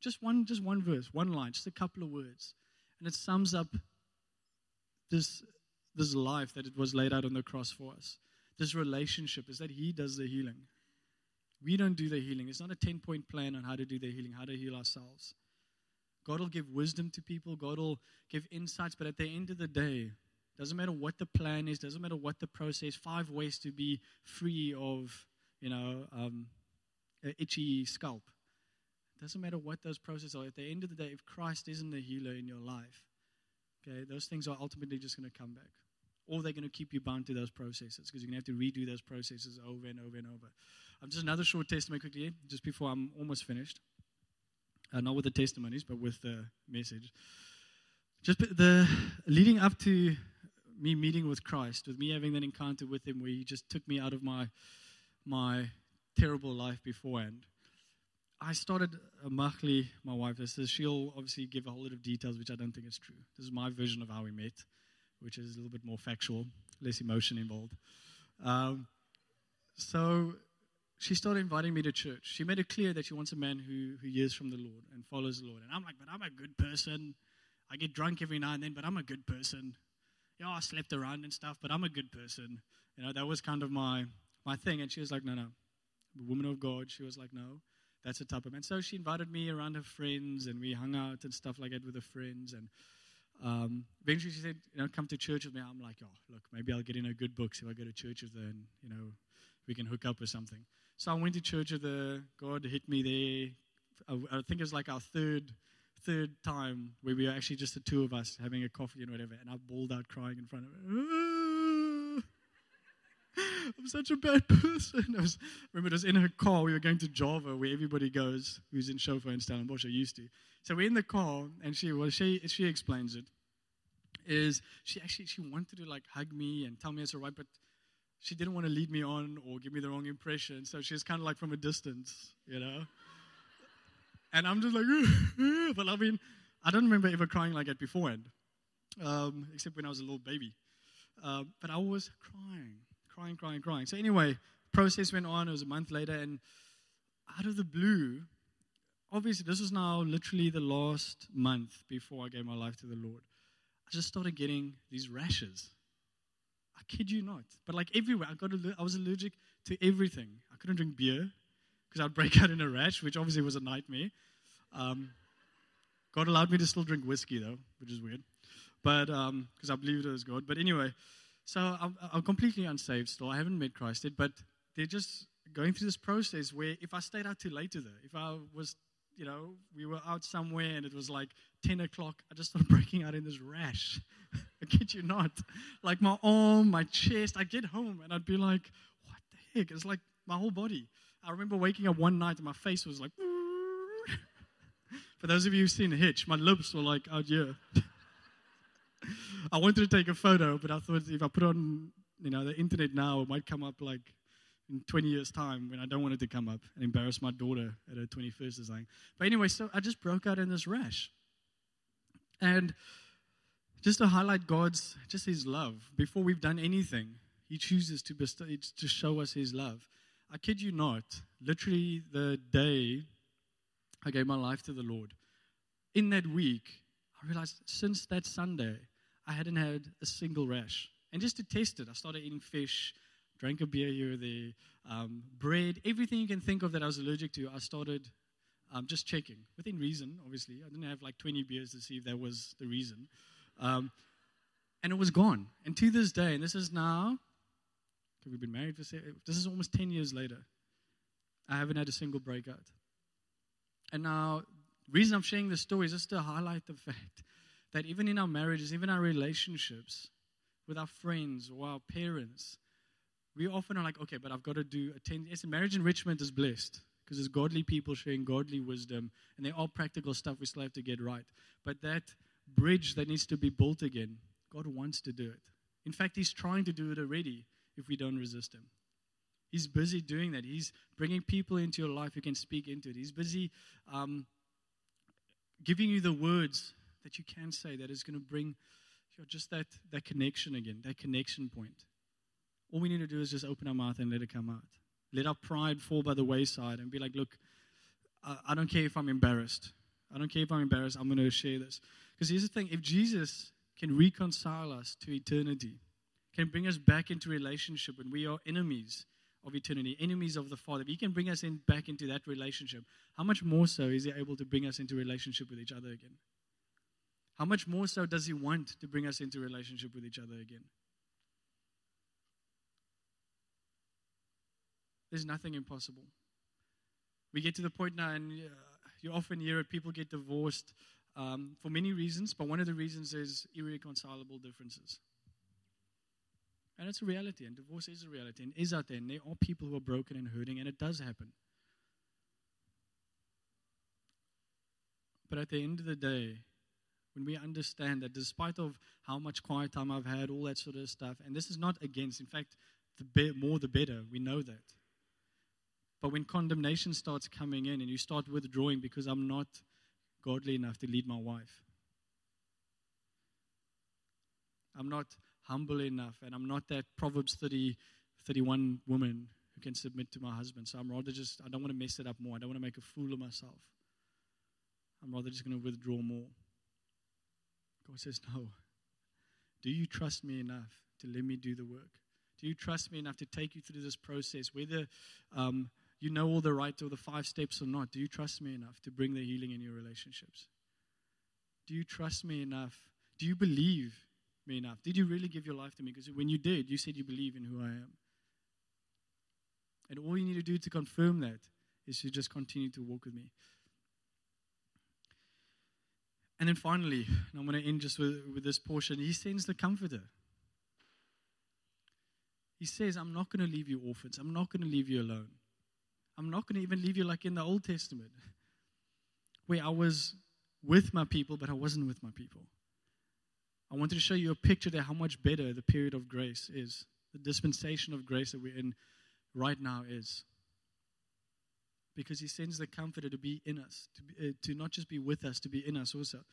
Just one, just one verse, one line, just a couple of words. And it sums up this, this life that it was laid out on the cross for us. This relationship is that He does the healing. We don't do the healing. It's not a ten-point plan on how to do the healing, how to heal ourselves. God will give wisdom to people. God will give insights. But at the end of the day, doesn't matter what the plan is, doesn't matter what the process, five ways to be free of, you know, um, an itchy scalp. Doesn't matter what those processes are. At the end of the day, if Christ isn't the healer in your life, okay, those things are ultimately just going to come back. Or they're going to keep you bound to those processes because you're going to have to redo those processes over and over and over. Um, just another short testimony quickly, just before I'm almost finished. Uh, not with the testimonies, but with the message. Just the leading up to me meeting with Christ, with me having that encounter with Him where He just took me out of my my terrible life beforehand. I started, uh, Machli, my wife, says she'll obviously give a whole lot of details, which I don't think is true. This is my version of how we met, which is a little bit more factual, less emotion involved. Um, so she started inviting me to church. She made it clear that she wants a man who, who hears from the Lord and follows the Lord. And I'm like, but I'm a good person. I get drunk every now and then, but I'm a good person. Yeah, I slept around and stuff, but I'm a good person. You know, that was kind of my, my thing. And she was like, no, no. The woman of God, she was like, no. That's the type of man. So she invited me around her friends, and we hung out and stuff like that with her friends. And um, eventually she said, you know, come to church with me. I'm like, oh, look, maybe I'll get in her good books if I go to church with her, and, you know, we can hook up or something. So I went to church with her. God hit me there. I, I think it was like our third third time where we were actually just the two of us having a coffee and whatever. And I bawled out crying in front of her. I'm such a bad person. I was, remember, it was in her car. We were going to Java, where everybody goes who's in chauffeur in Stellenbosch, or used to. So we're in the car, and she, well, she, she explains it. Is she actually, she wanted to like hug me and tell me it's all right, but she didn't want to lead me on or give me the wrong impression. So she was kind of like from a distance, you know. And I'm just like, but I mean, I don't remember ever crying like that beforehand, um, except when I was a little baby. Uh, but I was crying. Crying, crying, crying. So anyway, process went on. It was a month later, and out of the blue, obviously this was now literally the last month before I gave my life to the Lord. I just started getting these rashes. I kid you not. But like everywhere, I got. I was allergic to everything. I couldn't drink beer because I'd break out in a rash, which obviously was a nightmare. Um, God allowed me to still drink whiskey though, which is weird, but because um, I believed it was God. But anyway. So I'm, I'm completely unsaved still. I haven't met Christ yet, but they're just going through this process where if I stayed out too late to there, if I was, you know, we were out somewhere and it was like ten o'clock, I just started breaking out in this rash. I kid you not. Like my arm, my chest. I'd get home and I'd be like, what the heck? It's like my whole body. I remember waking up one night and my face was like, for those of you who've seen Hitch, my lips were like out here. I wanted to take a photo, but I thought if I put it on, you know, the internet now, it might come up like in twenty years' time when I don't want it to come up and embarrass my daughter at her twenty-first or something. But anyway, so I just broke out in this rash. And just to highlight God's, just His love, before we've done anything, He chooses to bestow, to show us His love. I kid you not, literally the day I gave my life to the Lord, in that week, I realized since that Sunday, I hadn't had a single rash. And just to test it, I started eating fish, drank a beer here or there, um, bread, everything you can think of that I was allergic to, I started um, just checking. Within reason, obviously. I didn't have like twenty beers to see if that was the reason. Um, and it was gone. And to this day, and this is now, we've been married for, this is almost ten years later, I haven't had a single breakout. And now, the reason I'm sharing this story is just to highlight the fact that even in our marriages, even our relationships with our friends or our parents, we often are like, okay, but I've got to do a ten. Yes, marriage enrichment is blessed because there's godly people sharing godly wisdom, and there are practical stuff we still have to get right. But that bridge that needs to be built again, God wants to do it. In fact, He's trying to do it already if we don't resist Him. He's busy doing that. He's bringing people into your life who can speak into it. He's busy um, giving you the words that you can say that is going to bring you know, just that, that connection again, that connection point. All we need to do is just open our mouth and let it come out. Let our pride fall by the wayside and be like, look, I, I don't care if I'm embarrassed. I don't care if I'm embarrassed, I'm going to share this. Because here's the thing, if Jesus can reconcile us to eternity, can bring us back into relationship when we are enemies of eternity, enemies of the Father, if he can bring us in back into that relationship, how much more so is he able to bring us into relationship with each other again? How much more so does he want to bring us into relationship with each other again? There's nothing impossible. We get to the point now, and uh, you often hear it, people get divorced um, for many reasons, but one of the reasons is irreconcilable differences. And it's a reality, and divorce is a reality, and is out there, and there are people who are broken and hurting, and it does happen. But at the end of the day, when we understand that despite of how much quiet time I've had, all that sort of stuff, and this is not against, in fact, the be- more the better, we know that. But when condemnation starts coming in and you start withdrawing because I'm not godly enough to lead my wife, I'm not humble enough, and I'm not that Proverbs thirty, thirty-one woman who can submit to my husband, so I'm rather just, I don't want to mess it up more, I don't want to make a fool of myself. I'm rather just going to withdraw more. God says, no. Do you trust me enough to let me do the work? Do you trust me enough to take you through this process, whether um, you know all the right or the five steps or not? Do you trust me enough to bring the healing in your relationships? Do you trust me enough? Do you believe me enough? Did you really give your life to me? Because when you did, you said you believe in who I am. And all you need to do to confirm that is to just continue to walk with me. And then finally, and I'm going to end just with, with this portion, he sends the Comforter. He says, I'm not going to leave you orphans. I'm not going to leave you alone. I'm not going to even leave you like in the Old Testament, where I was with my people, but I wasn't with my people. I wanted to show you a picture there how much better the period of grace is. The dispensation of grace that we're in right now is. Because he sends the Comforter to be in us, to, be, uh, to not just be with us, to be in us also.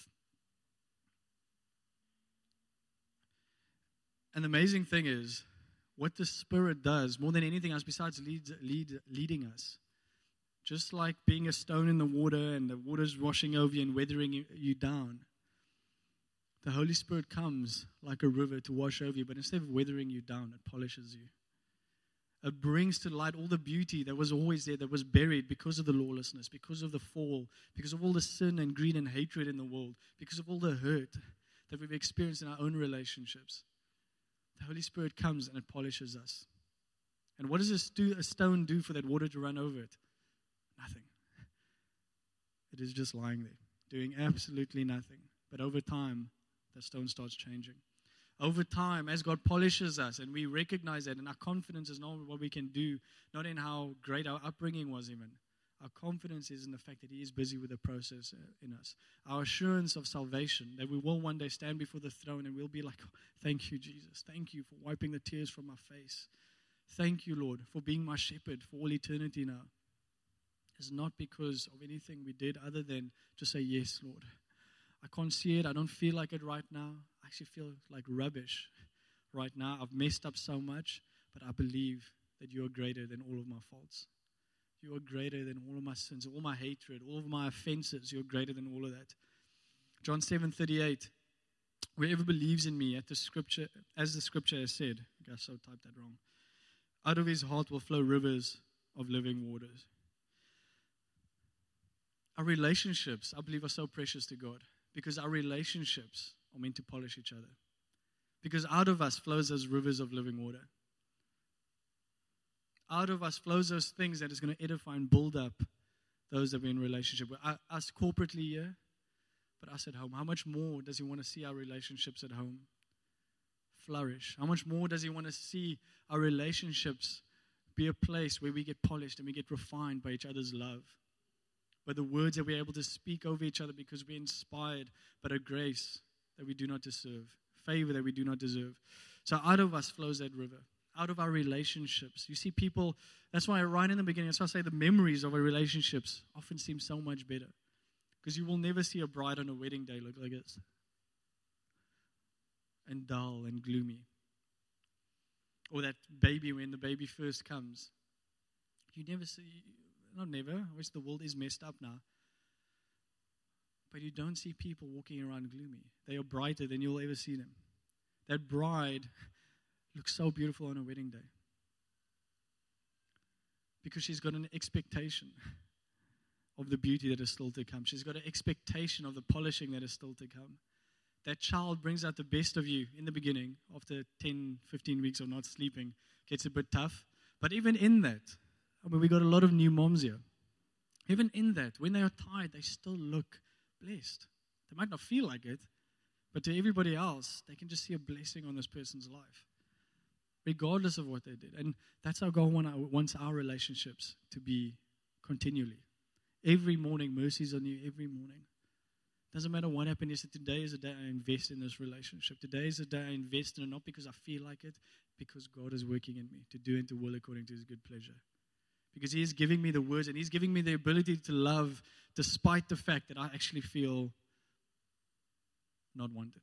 And the amazing thing is, what the Spirit does, more than anything else besides lead, lead, leading us, just like being a stone in the water and the water's washing over you and weathering you, you down, the Holy Spirit comes like a river to wash over you, but instead of weathering you down, it polishes you. It brings to light all the beauty that was always there, that was buried because of the lawlessness, because of the fall, because of all the sin and greed and hatred in the world, because of all the hurt that we've experienced in our own relationships. The Holy Spirit comes and it polishes us. And what does a, stu- a stone do for that water to run over it? Nothing. It is just lying there, doing absolutely nothing. But over time, that stone starts changing. Over time, as God polishes us and we recognize that, and our confidence is not in what we can do, not in how great our upbringing was even. Our confidence is in the fact that He is busy with the process in us. Our assurance of salvation, that we will one day stand before the throne and we'll be like, oh, thank you, Jesus. Thank you for wiping the tears from my face. Thank you, Lord, for being my shepherd for all eternity now. It's not because of anything we did other than to say, yes, Lord. I can't see it. I don't feel like it right now. I actually feel like rubbish right now. I've messed up so much, but I believe that you are greater than all of my faults. You are greater than all of my sins, all my hatred, all of my offenses. You're greater than all of that. John seven thirty-eight. Whoever believes in me, at the scripture, as the scripture has said, I guess I typed that wrong. Out of his heart will flow rivers of living waters. Our relationships, I believe, are so precious to God. Because our relationships are meant to polish each other. Because out of us flows those rivers of living water. Out of us flows those things that is going to edify and build up those that we're in relationship with. Us corporately here, but us at home. How much more does He want to see our relationships at home flourish? How much more does He want to see our relationships be a place where we get polished and we get refined by each other's love? By the words that we're able to speak over each other because we're inspired by a grace that we do not deserve, favor that we do not deserve. So out of us flows that river, out of our relationships. You see people, that's why right in the beginning, that's why I say the memories of our relationships often seem so much better. Because you will never see a bride on a wedding day look like this. And dull and gloomy. Or that baby when the baby first comes. You never see... Not never. I wish the world is messed up now. But you don't see people walking around gloomy. They are brighter than you'll ever see them. That bride looks so beautiful on her wedding day. Because she's got an expectation of the beauty that is still to come. She's got an expectation of the polishing that is still to come. That child brings out the best of you in the beginning. After ten, fifteen weeks of not sleeping, gets a bit tough. But even in that, I mean, we got a lot of new moms here. Even in that, when they are tired, they still look blessed. They might not feel like it, but to everybody else, they can just see a blessing on this person's life, regardless of what they did. And that's how God wants our relationships to be continually. Every morning, mercies on you every morning. Doesn't matter what happened yesterday. Today is a day I invest in this relationship. Today is a day I invest in it, not because I feel like it, because God is working in me to do and to will according to His good pleasure. Because He is giving me the words and He's giving me the ability to love despite the fact that I actually feel not wanted,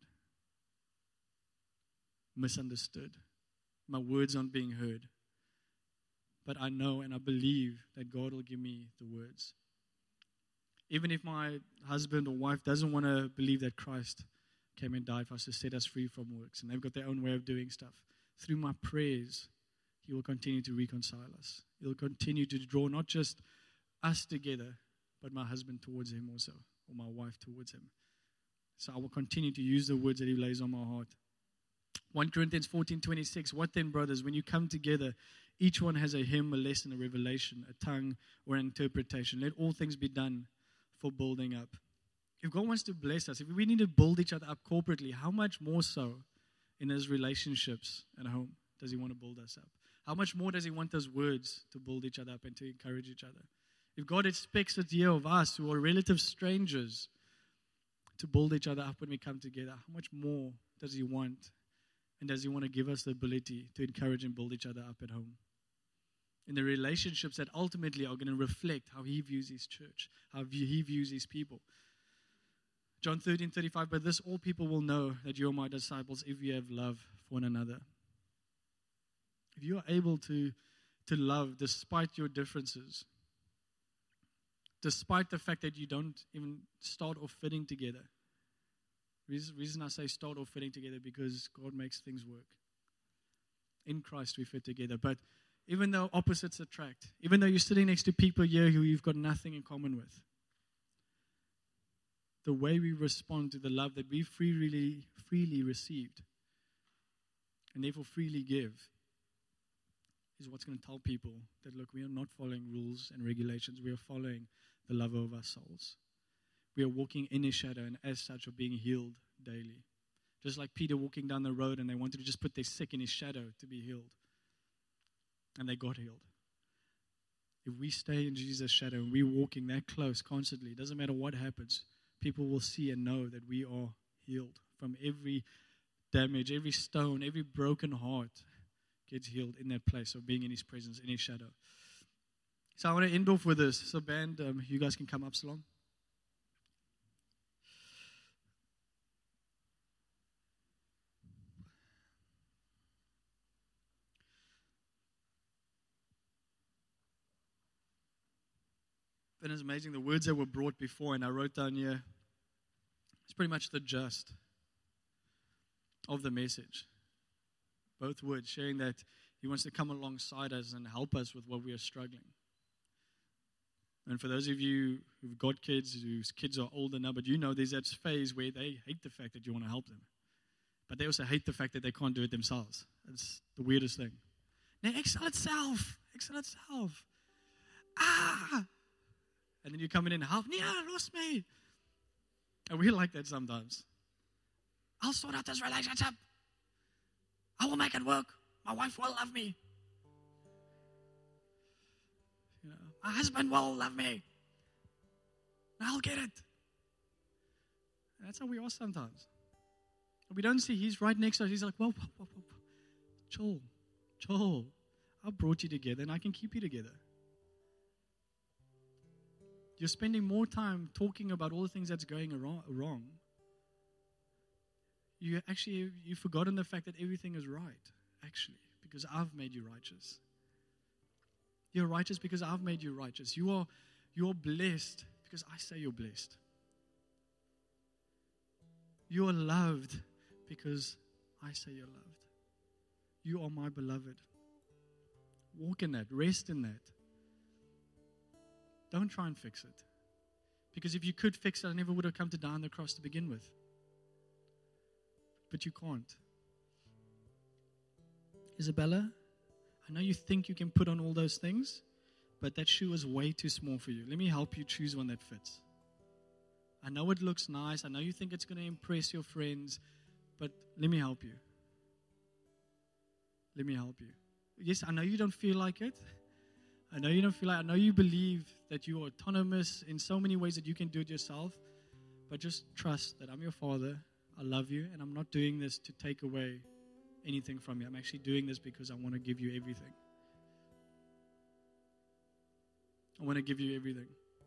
misunderstood. My words aren't being heard. But I know and I believe that God will give me the words. Even if my husband or wife doesn't want to believe that Christ came and died for us to set us free from works, and they've got their own way of doing stuff, through my prayers, He will continue to reconcile us. He'll continue to draw not just us together, but my husband towards Him also, or my wife towards Him. So I will continue to use the words that He lays on my heart. First Corinthians fourteen twenty-six, what then, brothers, when you come together, each one has a hymn, a lesson, a revelation, a tongue, or an interpretation. Let all things be done for building up. If God wants to bless us, if we need to build each other up corporately, how much more so in His relationships at home does He want to build us up? How much more does He want those words to build each other up and to encourage each other? If God expects it here of us who are relative strangers to build each other up when we come together, how much more does He want? And does He want to give us the ability to encourage and build each other up at home? In the relationships that ultimately are going to reflect how He views His church, how He views His people. John thirteen thirty-five, but this all people will know that you are my disciples if you have love for one another. If you are able to, to love despite your differences, despite the fact that you don't even start off fitting together. Reason, reason I say start off fitting together because God makes things work. In Christ we fit together. But even though opposites attract, even though you're sitting next to people here who you've got nothing in common with, the way we respond to the love that we freely, freely received and therefore freely give is what's going to tell people that, look, we are not following rules and regulations. We are following the lover of our souls. We are walking in His shadow and as such are being healed daily. Just like Peter walking down the road and they wanted to just put their sick in His shadow to be healed. And they got healed. If we stay in Jesus' shadow and we're walking that close constantly, it doesn't matter what happens, people will see and know that we are healed from every damage, every stone, every broken heart gets healed in that place of being in His presence, in His shadow. So I want to end off with this. So band, um, you guys can come up, Salon. And it's amazing the words that were brought before, and I wrote down here, it's pretty much the gist of the message. Both words, sharing that He wants to come alongside us and help us with what we are struggling. And for those of you who've got kids, whose kids are older now, but you know there's that phase where they hate the fact that you want to help them. But they also hate the fact that they can't do it themselves. It's the weirdest thing. Now, excel itself. Excel itself. Ah! And then you come in and help. Yeah, I lost me. And we're like that sometimes. I'll sort out this relationship. I will make it work. My wife will love me. You know, my husband will love me. I'll get it. And that's how we are sometimes. And we don't see He's right next to us. He's like, whoa, whoa, whoa, whoa. Chill, chill. I brought you together and I can keep you together. You're spending more time talking about all the things that's going wrong. You actually, you've forgotten the fact that everything is right, actually, because I've made you righteous. You're righteous because I've made you righteous. You are, you are blessed because I say you're blessed. You are loved because I say you're loved. You are my beloved. Walk in that. Rest in that. Don't try and fix it. Because if you could fix it, I never would have come to die on the cross to begin with. But you can't. Isabella, I know you think you can put on all those things, but that shoe is way too small for you. Let me help you choose one that fits. I know it looks nice. I know you think it's going to impress your friends, but let me help you. Let me help you. Yes, I know you don't feel like it. I know you don't feel like I know you believe that you are autonomous in so many ways that you can do it yourself, but just trust that I'm your Father. I love you, and I'm not doing this to take away anything from you. I'm actually doing this because I want to give you everything. I want to give you everything.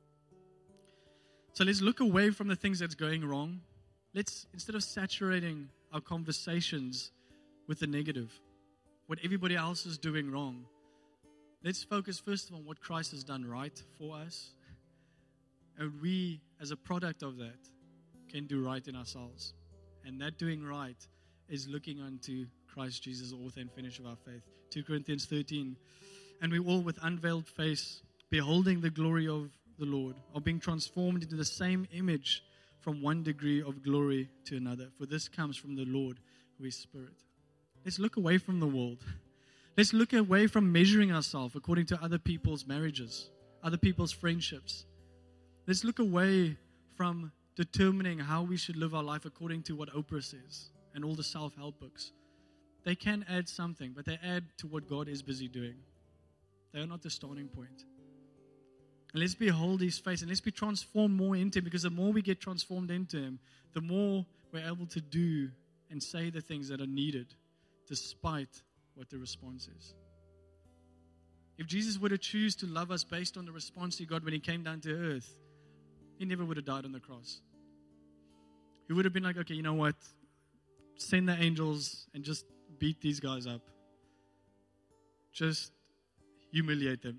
So let's look away from the things that's going wrong. Let's, instead of saturating our conversations with the negative, what everybody else is doing wrong, let's focus first of all on what Christ has done right for us. And we, as a product of that, can do right in ourselves. And that doing right is looking unto Christ Jesus, the author and finisher of our faith. Second Corinthians thirteen. And we all with unveiled face, beholding the glory of the Lord, are being transformed into the same image from one degree of glory to another. For this comes from the Lord, who is Spirit. Let's look away from the world. Let's look away from measuring ourselves according to other people's marriages, other people's friendships. Let's look away from determining how we should live our life according to what Oprah says and all the self-help books. They can add something, but they add to what God is busy doing. They are not the starting point. And let's behold His face and let's be transformed more into Him, because the more we get transformed into Him, the more we're able to do and say the things that are needed despite what the response is. If Jesus were to choose to love us based on the response He got when He came down to earth, He never would have died on the cross. He would have been like, okay, you know what? Send the angels and just beat these guys up. Just humiliate them.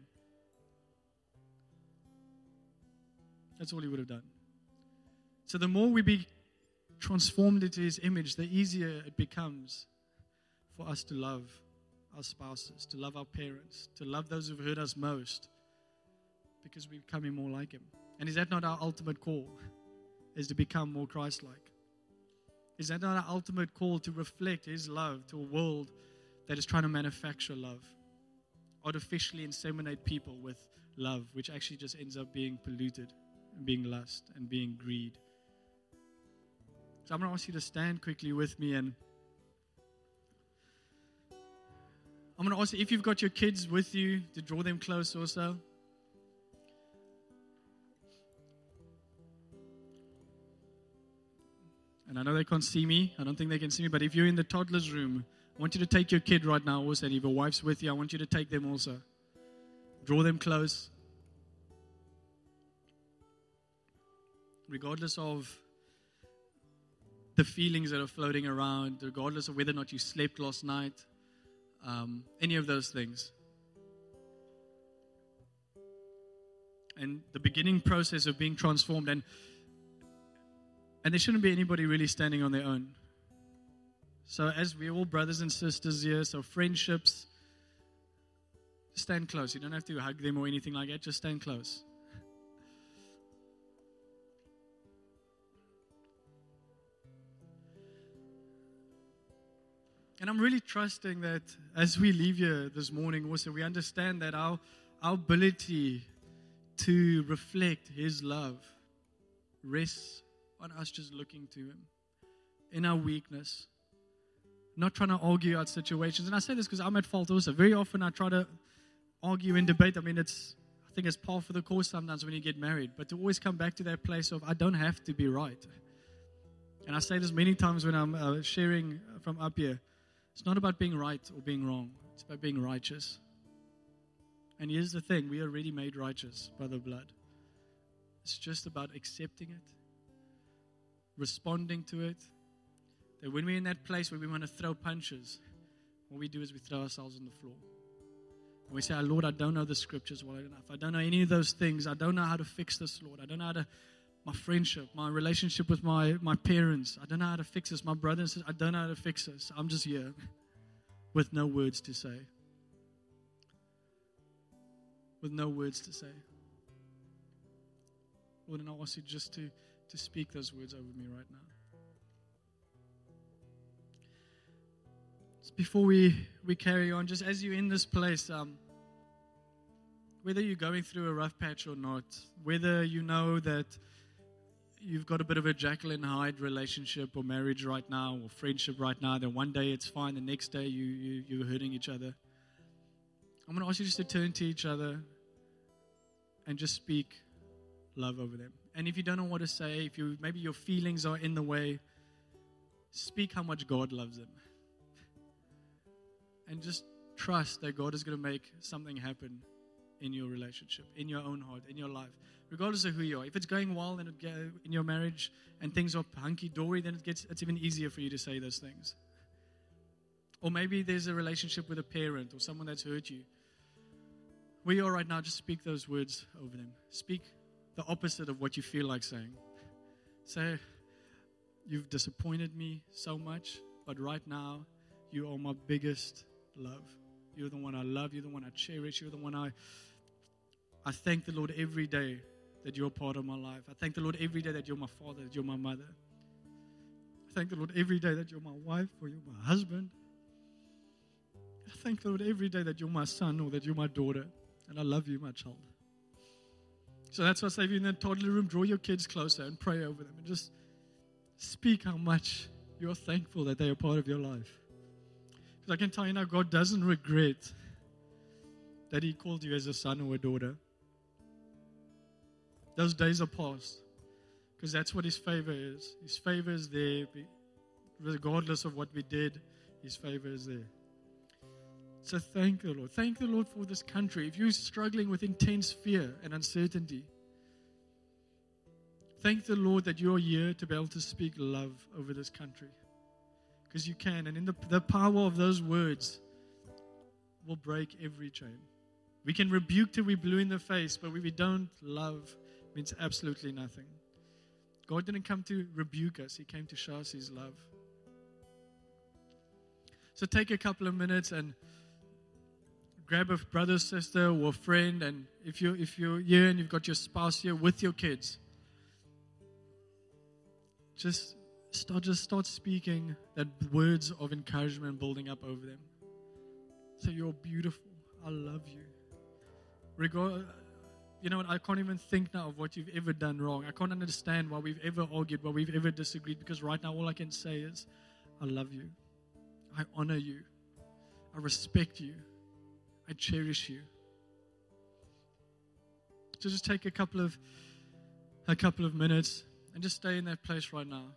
That's all He would have done. So the more we be transformed into His image, the easier it becomes for us to love our spouses, to love our parents, to love those who've hurt us most, because we're becoming more like Him. And is that not our ultimate call? Is to become more Christ-like? Is that not our ultimate call to reflect His love to a world that is trying to manufacture love? Artificially inseminate people with love, which actually just ends up being polluted and being lust and being greed. So I'm going to ask you to stand quickly with me, and I'm going to ask you, if you've got your kids with you, to draw them close also. And I know they can't see me. I don't think they can see me. But if you're in the toddler's room, I want you to take your kid right now also. And if your wife's with you, I want you to take them also. Draw them close. Regardless of the feelings that are floating around, regardless of whether or not you slept last night, um, any of those things. And the beginning process of being transformed. And And there shouldn't be anybody really standing on their own. So as we're all brothers and sisters here, so friendships, stand close. You don't have to hug them or anything like that. Just stand close. And I'm really trusting that as we leave here this morning also, we understand that our, our ability to reflect His love rests on us just looking to Him in our weakness, not trying to argue out situations. And I say this because I'm at fault also. Very often I try to argue and debate. I mean, it's I think it's par for the course sometimes when you get married, but to always come back to that place of I don't have to be right. And I say this many times when I'm uh, sharing from up here. It's not about being right or being wrong. It's about being righteous. And here's the thing. We are already made righteous by the blood. It's just about accepting it, responding to it. That when we're in that place where we want to throw punches, what we do is we throw ourselves on the floor. And we say, oh, Lord, I don't know the scriptures well enough. I don't know any of those things. I don't know how to fix this, Lord. I don't know how to my friendship, my relationship with my, my parents. I don't know how to fix this. My brother and sister, I don't know how to fix this. I'm just here with no words to say. With no words to say. Lord, and I ask you just to, to speak those words over me right now. Just before we, we carry on, just as you're in this place, um, whether you're going through a rough patch or not, whether you know that you've got a bit of a Jekyll and Hyde relationship or marriage right now or friendship right now, then one day it's fine, the next day you, you, you're hurting each other. I'm going to ask you just to turn to each other and just speak love over them. And if you don't know what to say, if you maybe your feelings are in the way, speak how much God loves them. And just trust that God is going to make something happen in your relationship, in your own heart, in your life, regardless of who you are. If it's going well in, in your marriage and things are hunky-dory, then it gets it's even easier for you to say those things. Or maybe there's a relationship with a parent or someone that's hurt you. Where you are right now, just speak those words over them. Speak the opposite of what you feel like saying. Say, you've disappointed me so much, but right now, you are my biggest love. You're the one I love. You're the one I cherish. You're the one I, I thank the Lord every day that you're part of my life. I thank the Lord every day that you're my father, that you're my mother. I thank the Lord every day that you're my wife or you're my husband. I thank the Lord every day that you're my son or that you're my daughter. And I love you, my child. So that's why I say, if you're in the toddler room, draw your kids closer and pray over them. And just speak how much you're thankful that they are part of your life. Because I can tell you now, God doesn't regret that He called you as a son or a daughter. Those days are past. Because that's what His favor is. His favor is there. Regardless of what we did, His favor is there. So thank the Lord. Thank the Lord for this country. If you're struggling with intense fear and uncertainty, thank the Lord that you're here to be able to speak love over this country. Because you can. And in the, the power of those words will break every chain. We can rebuke till we're blue in the face, but if we don't love, it means absolutely nothing. God didn't come to rebuke us. He came to show us His love. So take a couple of minutes and grab a brother, sister, or friend, and if you're, if you're here and you've got your spouse here with your kids, just start, just start speaking that words of encouragement building up over them. So you're beautiful. I love you. Regard, you know what, I can't even think now of what you've ever done wrong. I can't understand why we've ever argued, why we've ever disagreed, because right now all I can say is, I love you. I honor you. I respect you. I cherish you. So just take a couple of a couple of minutes and just stay in that place right now.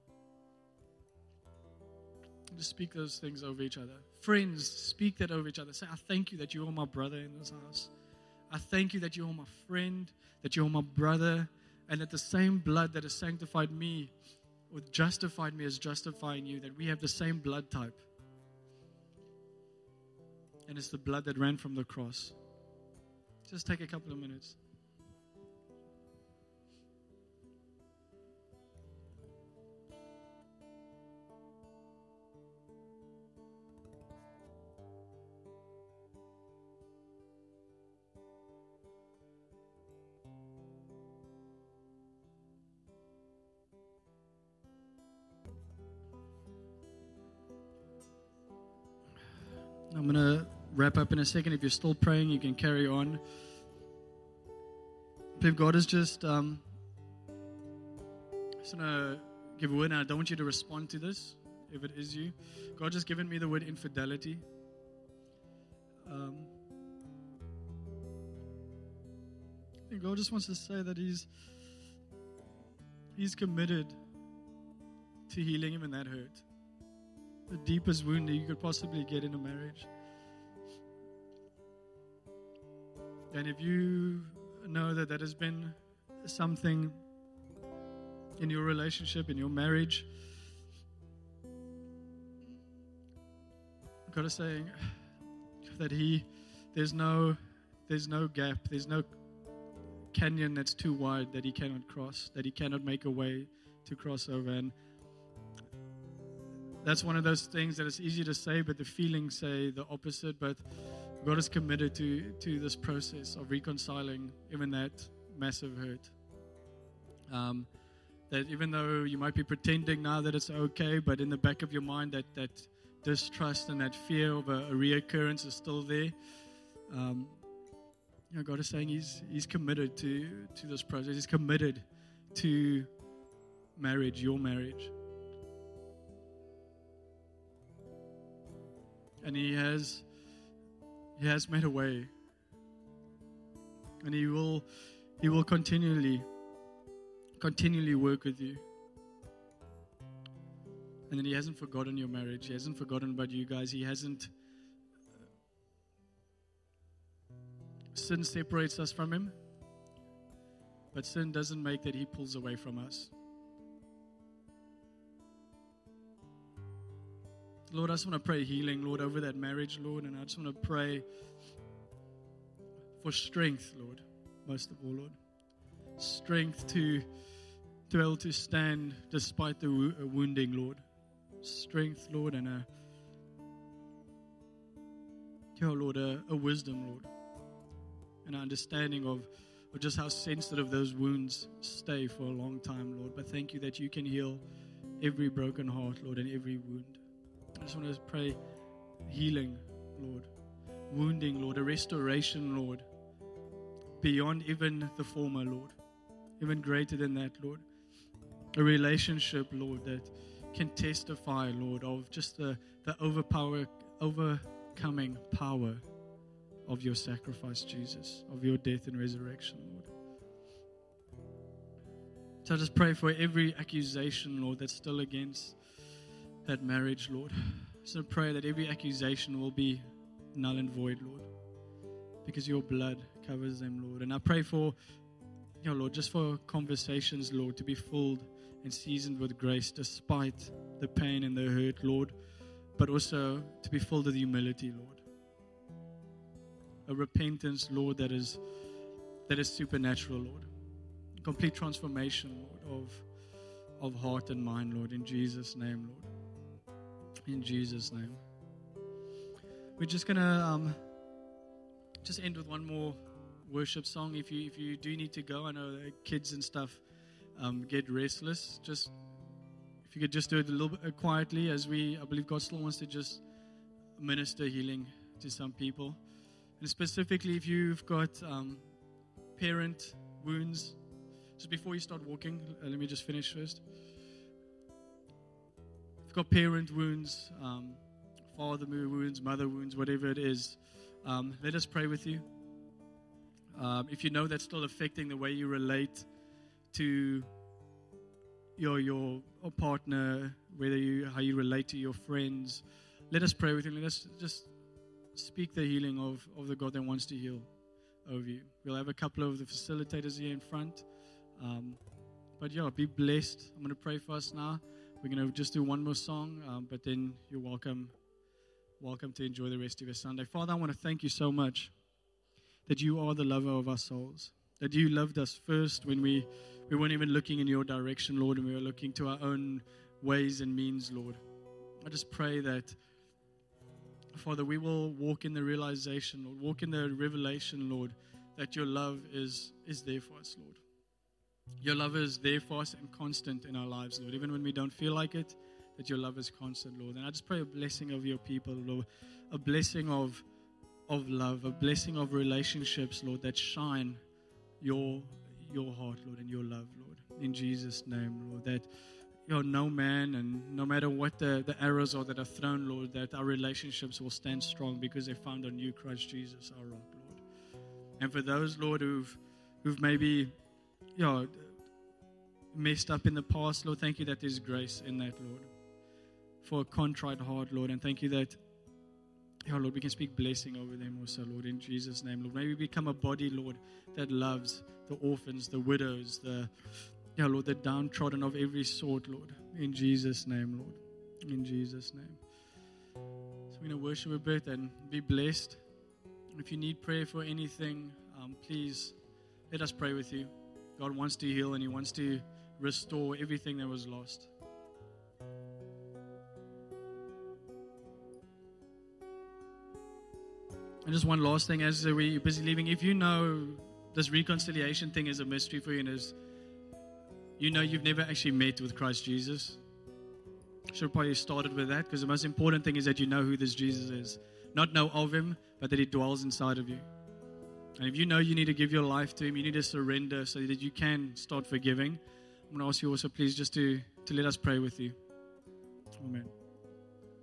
And just speak those things over each other. Friends, speak that over each other. Say, I thank you that you are my brother in this house. I thank you that you are my friend, that you are my brother, and that the same blood that has sanctified me or justified me is justifying you, that we have the same blood type. And it's the blood that ran from the cross. Just take a couple of minutes. I'm going to wrap up in a second. If you're still praying, you can carry on. But if God is just, um, just going to give a word, and I don't want you to respond to this, if it is you. God just given me the word infidelity. Um, and God just wants to say that He's He's committed to healing him in that hurt. The deepest wound that you could possibly get in a marriage. And if you know that that has been something in your relationship, in your marriage, God is saying that He, there's no, there's no gap, there's no canyon that's too wide that he cannot cross, that he cannot make a way to cross over. And that's one of those things that is easy to say, but the feelings say the opposite. But God is committed to, to this process of reconciling even that massive hurt. Um, that even though you might be pretending now that it's okay, but in the back of your mind that, that distrust and that fear of a, a reoccurrence is still there. Um, you know, God is saying He's He's committed to, to this process. He's committed to marriage, your marriage. And He has He has made a way. And He will He will continually continually work with you. And then He hasn't forgotten your marriage. He hasn't forgotten about you guys. He hasn't. Sin separates us from Him. But sin doesn't make that He pulls away from us. Lord, I just want to pray healing, Lord, over that marriage, Lord. And I just want to pray for strength, Lord, most of all, Lord. Strength to, to be able to stand despite the wo- uh, wounding, Lord. Strength, Lord, and a, oh, Lord, a, a wisdom, Lord. An understanding of, of just how sensitive those wounds stay for a long time, Lord. But thank you that you can heal every broken heart, Lord, and every wound. I just want to pray healing, Lord. Wounding, Lord. A restoration, Lord. Beyond even the former, Lord. Even greater than that, Lord. A relationship, Lord, that can testify, Lord, of just the, the overpower, overcoming power of your sacrifice, Jesus, of your death and resurrection, Lord. So I just pray for every accusation, Lord, that's still against that marriage, Lord. So pray that every accusation will be null and void, Lord, because your blood covers them, Lord. And I pray for, you know, Lord, just for conversations, Lord, to be filled and seasoned with grace despite the pain and the hurt, Lord, but also to be filled with humility, Lord. A repentance, Lord, that is that is supernatural, Lord. Complete transformation, Lord, of, of heart and mind, Lord, in Jesus' name, Lord. In Jesus' name. We're just going to um, just end with one more worship song. If you if you do need to go, I know the kids and stuff um, get restless. Just if you could just do it a little bit quietly, as we, I believe God still wants to just minister healing to some people. And specifically, if you've got um, parent wounds, just before you start walking, uh, let me just finish first. If you've got parent wounds, um, father wounds, mother wounds, whatever it is, um, let us pray with you. Um, if you know that's still affecting the way you relate to your your partner, whether you how you relate to your friends, let us pray with you. Let us just speak the healing of, of the God that wants to heal over you. We'll have a couple of the facilitators here in front. Um, but yeah, be blessed. I'm going to pray for us now. We're going to just do one more song, um, but then you're welcome, welcome to enjoy the rest of your Sunday. Father, I want to thank you so much that you are the lover of our souls, that you loved us first when we, we weren't even looking in your direction, Lord, and we were looking to our own ways and means, Lord. I just pray that, Father, we will walk in the realization, Lord, walk in the revelation, Lord, that your love is, is there for us, Lord. Your love is there for us and constant in our lives, Lord. Even when we don't feel like it, that your love is constant, Lord. And I just pray a blessing of your people, Lord, a blessing of of love, a blessing of relationships, Lord, that shine your your heart, Lord, and your love, Lord. In Jesus' name, Lord, that you know, no man and no matter what the, the arrows are that are thrown, Lord, that our relationships will stand strong because they're found on you, Christ Jesus, our rock, Lord. And for those, Lord, who've who've maybe you know, messed up in the past, Lord, thank you that there's grace in that, Lord, for a contrite heart, Lord, and thank you that, oh, Lord, we can speak blessing over them also, Lord, in Jesus' name, Lord. May we become a body, Lord, that loves the orphans, the widows, the, yeah, Lord, the downtrodden of every sort, Lord, in Jesus' name, Lord, in Jesus' name. So we're going to worship a bit and be blessed. If you need prayer for anything, um, please let us pray with you. God wants to heal and He wants to restore everything that was lost. And just one last thing as we're busy leaving. If you know this reconciliation thing is a mystery for you and is, you know you've never actually met with Christ Jesus, should have probably started with that, because the most important thing is that you know who this Jesus is. Not know of Him, but that He dwells inside of you. And if you know you need to give your life to Him, you need to surrender so that you can start forgiving. I'm going to ask you also please just to, to let us pray with you. Amen.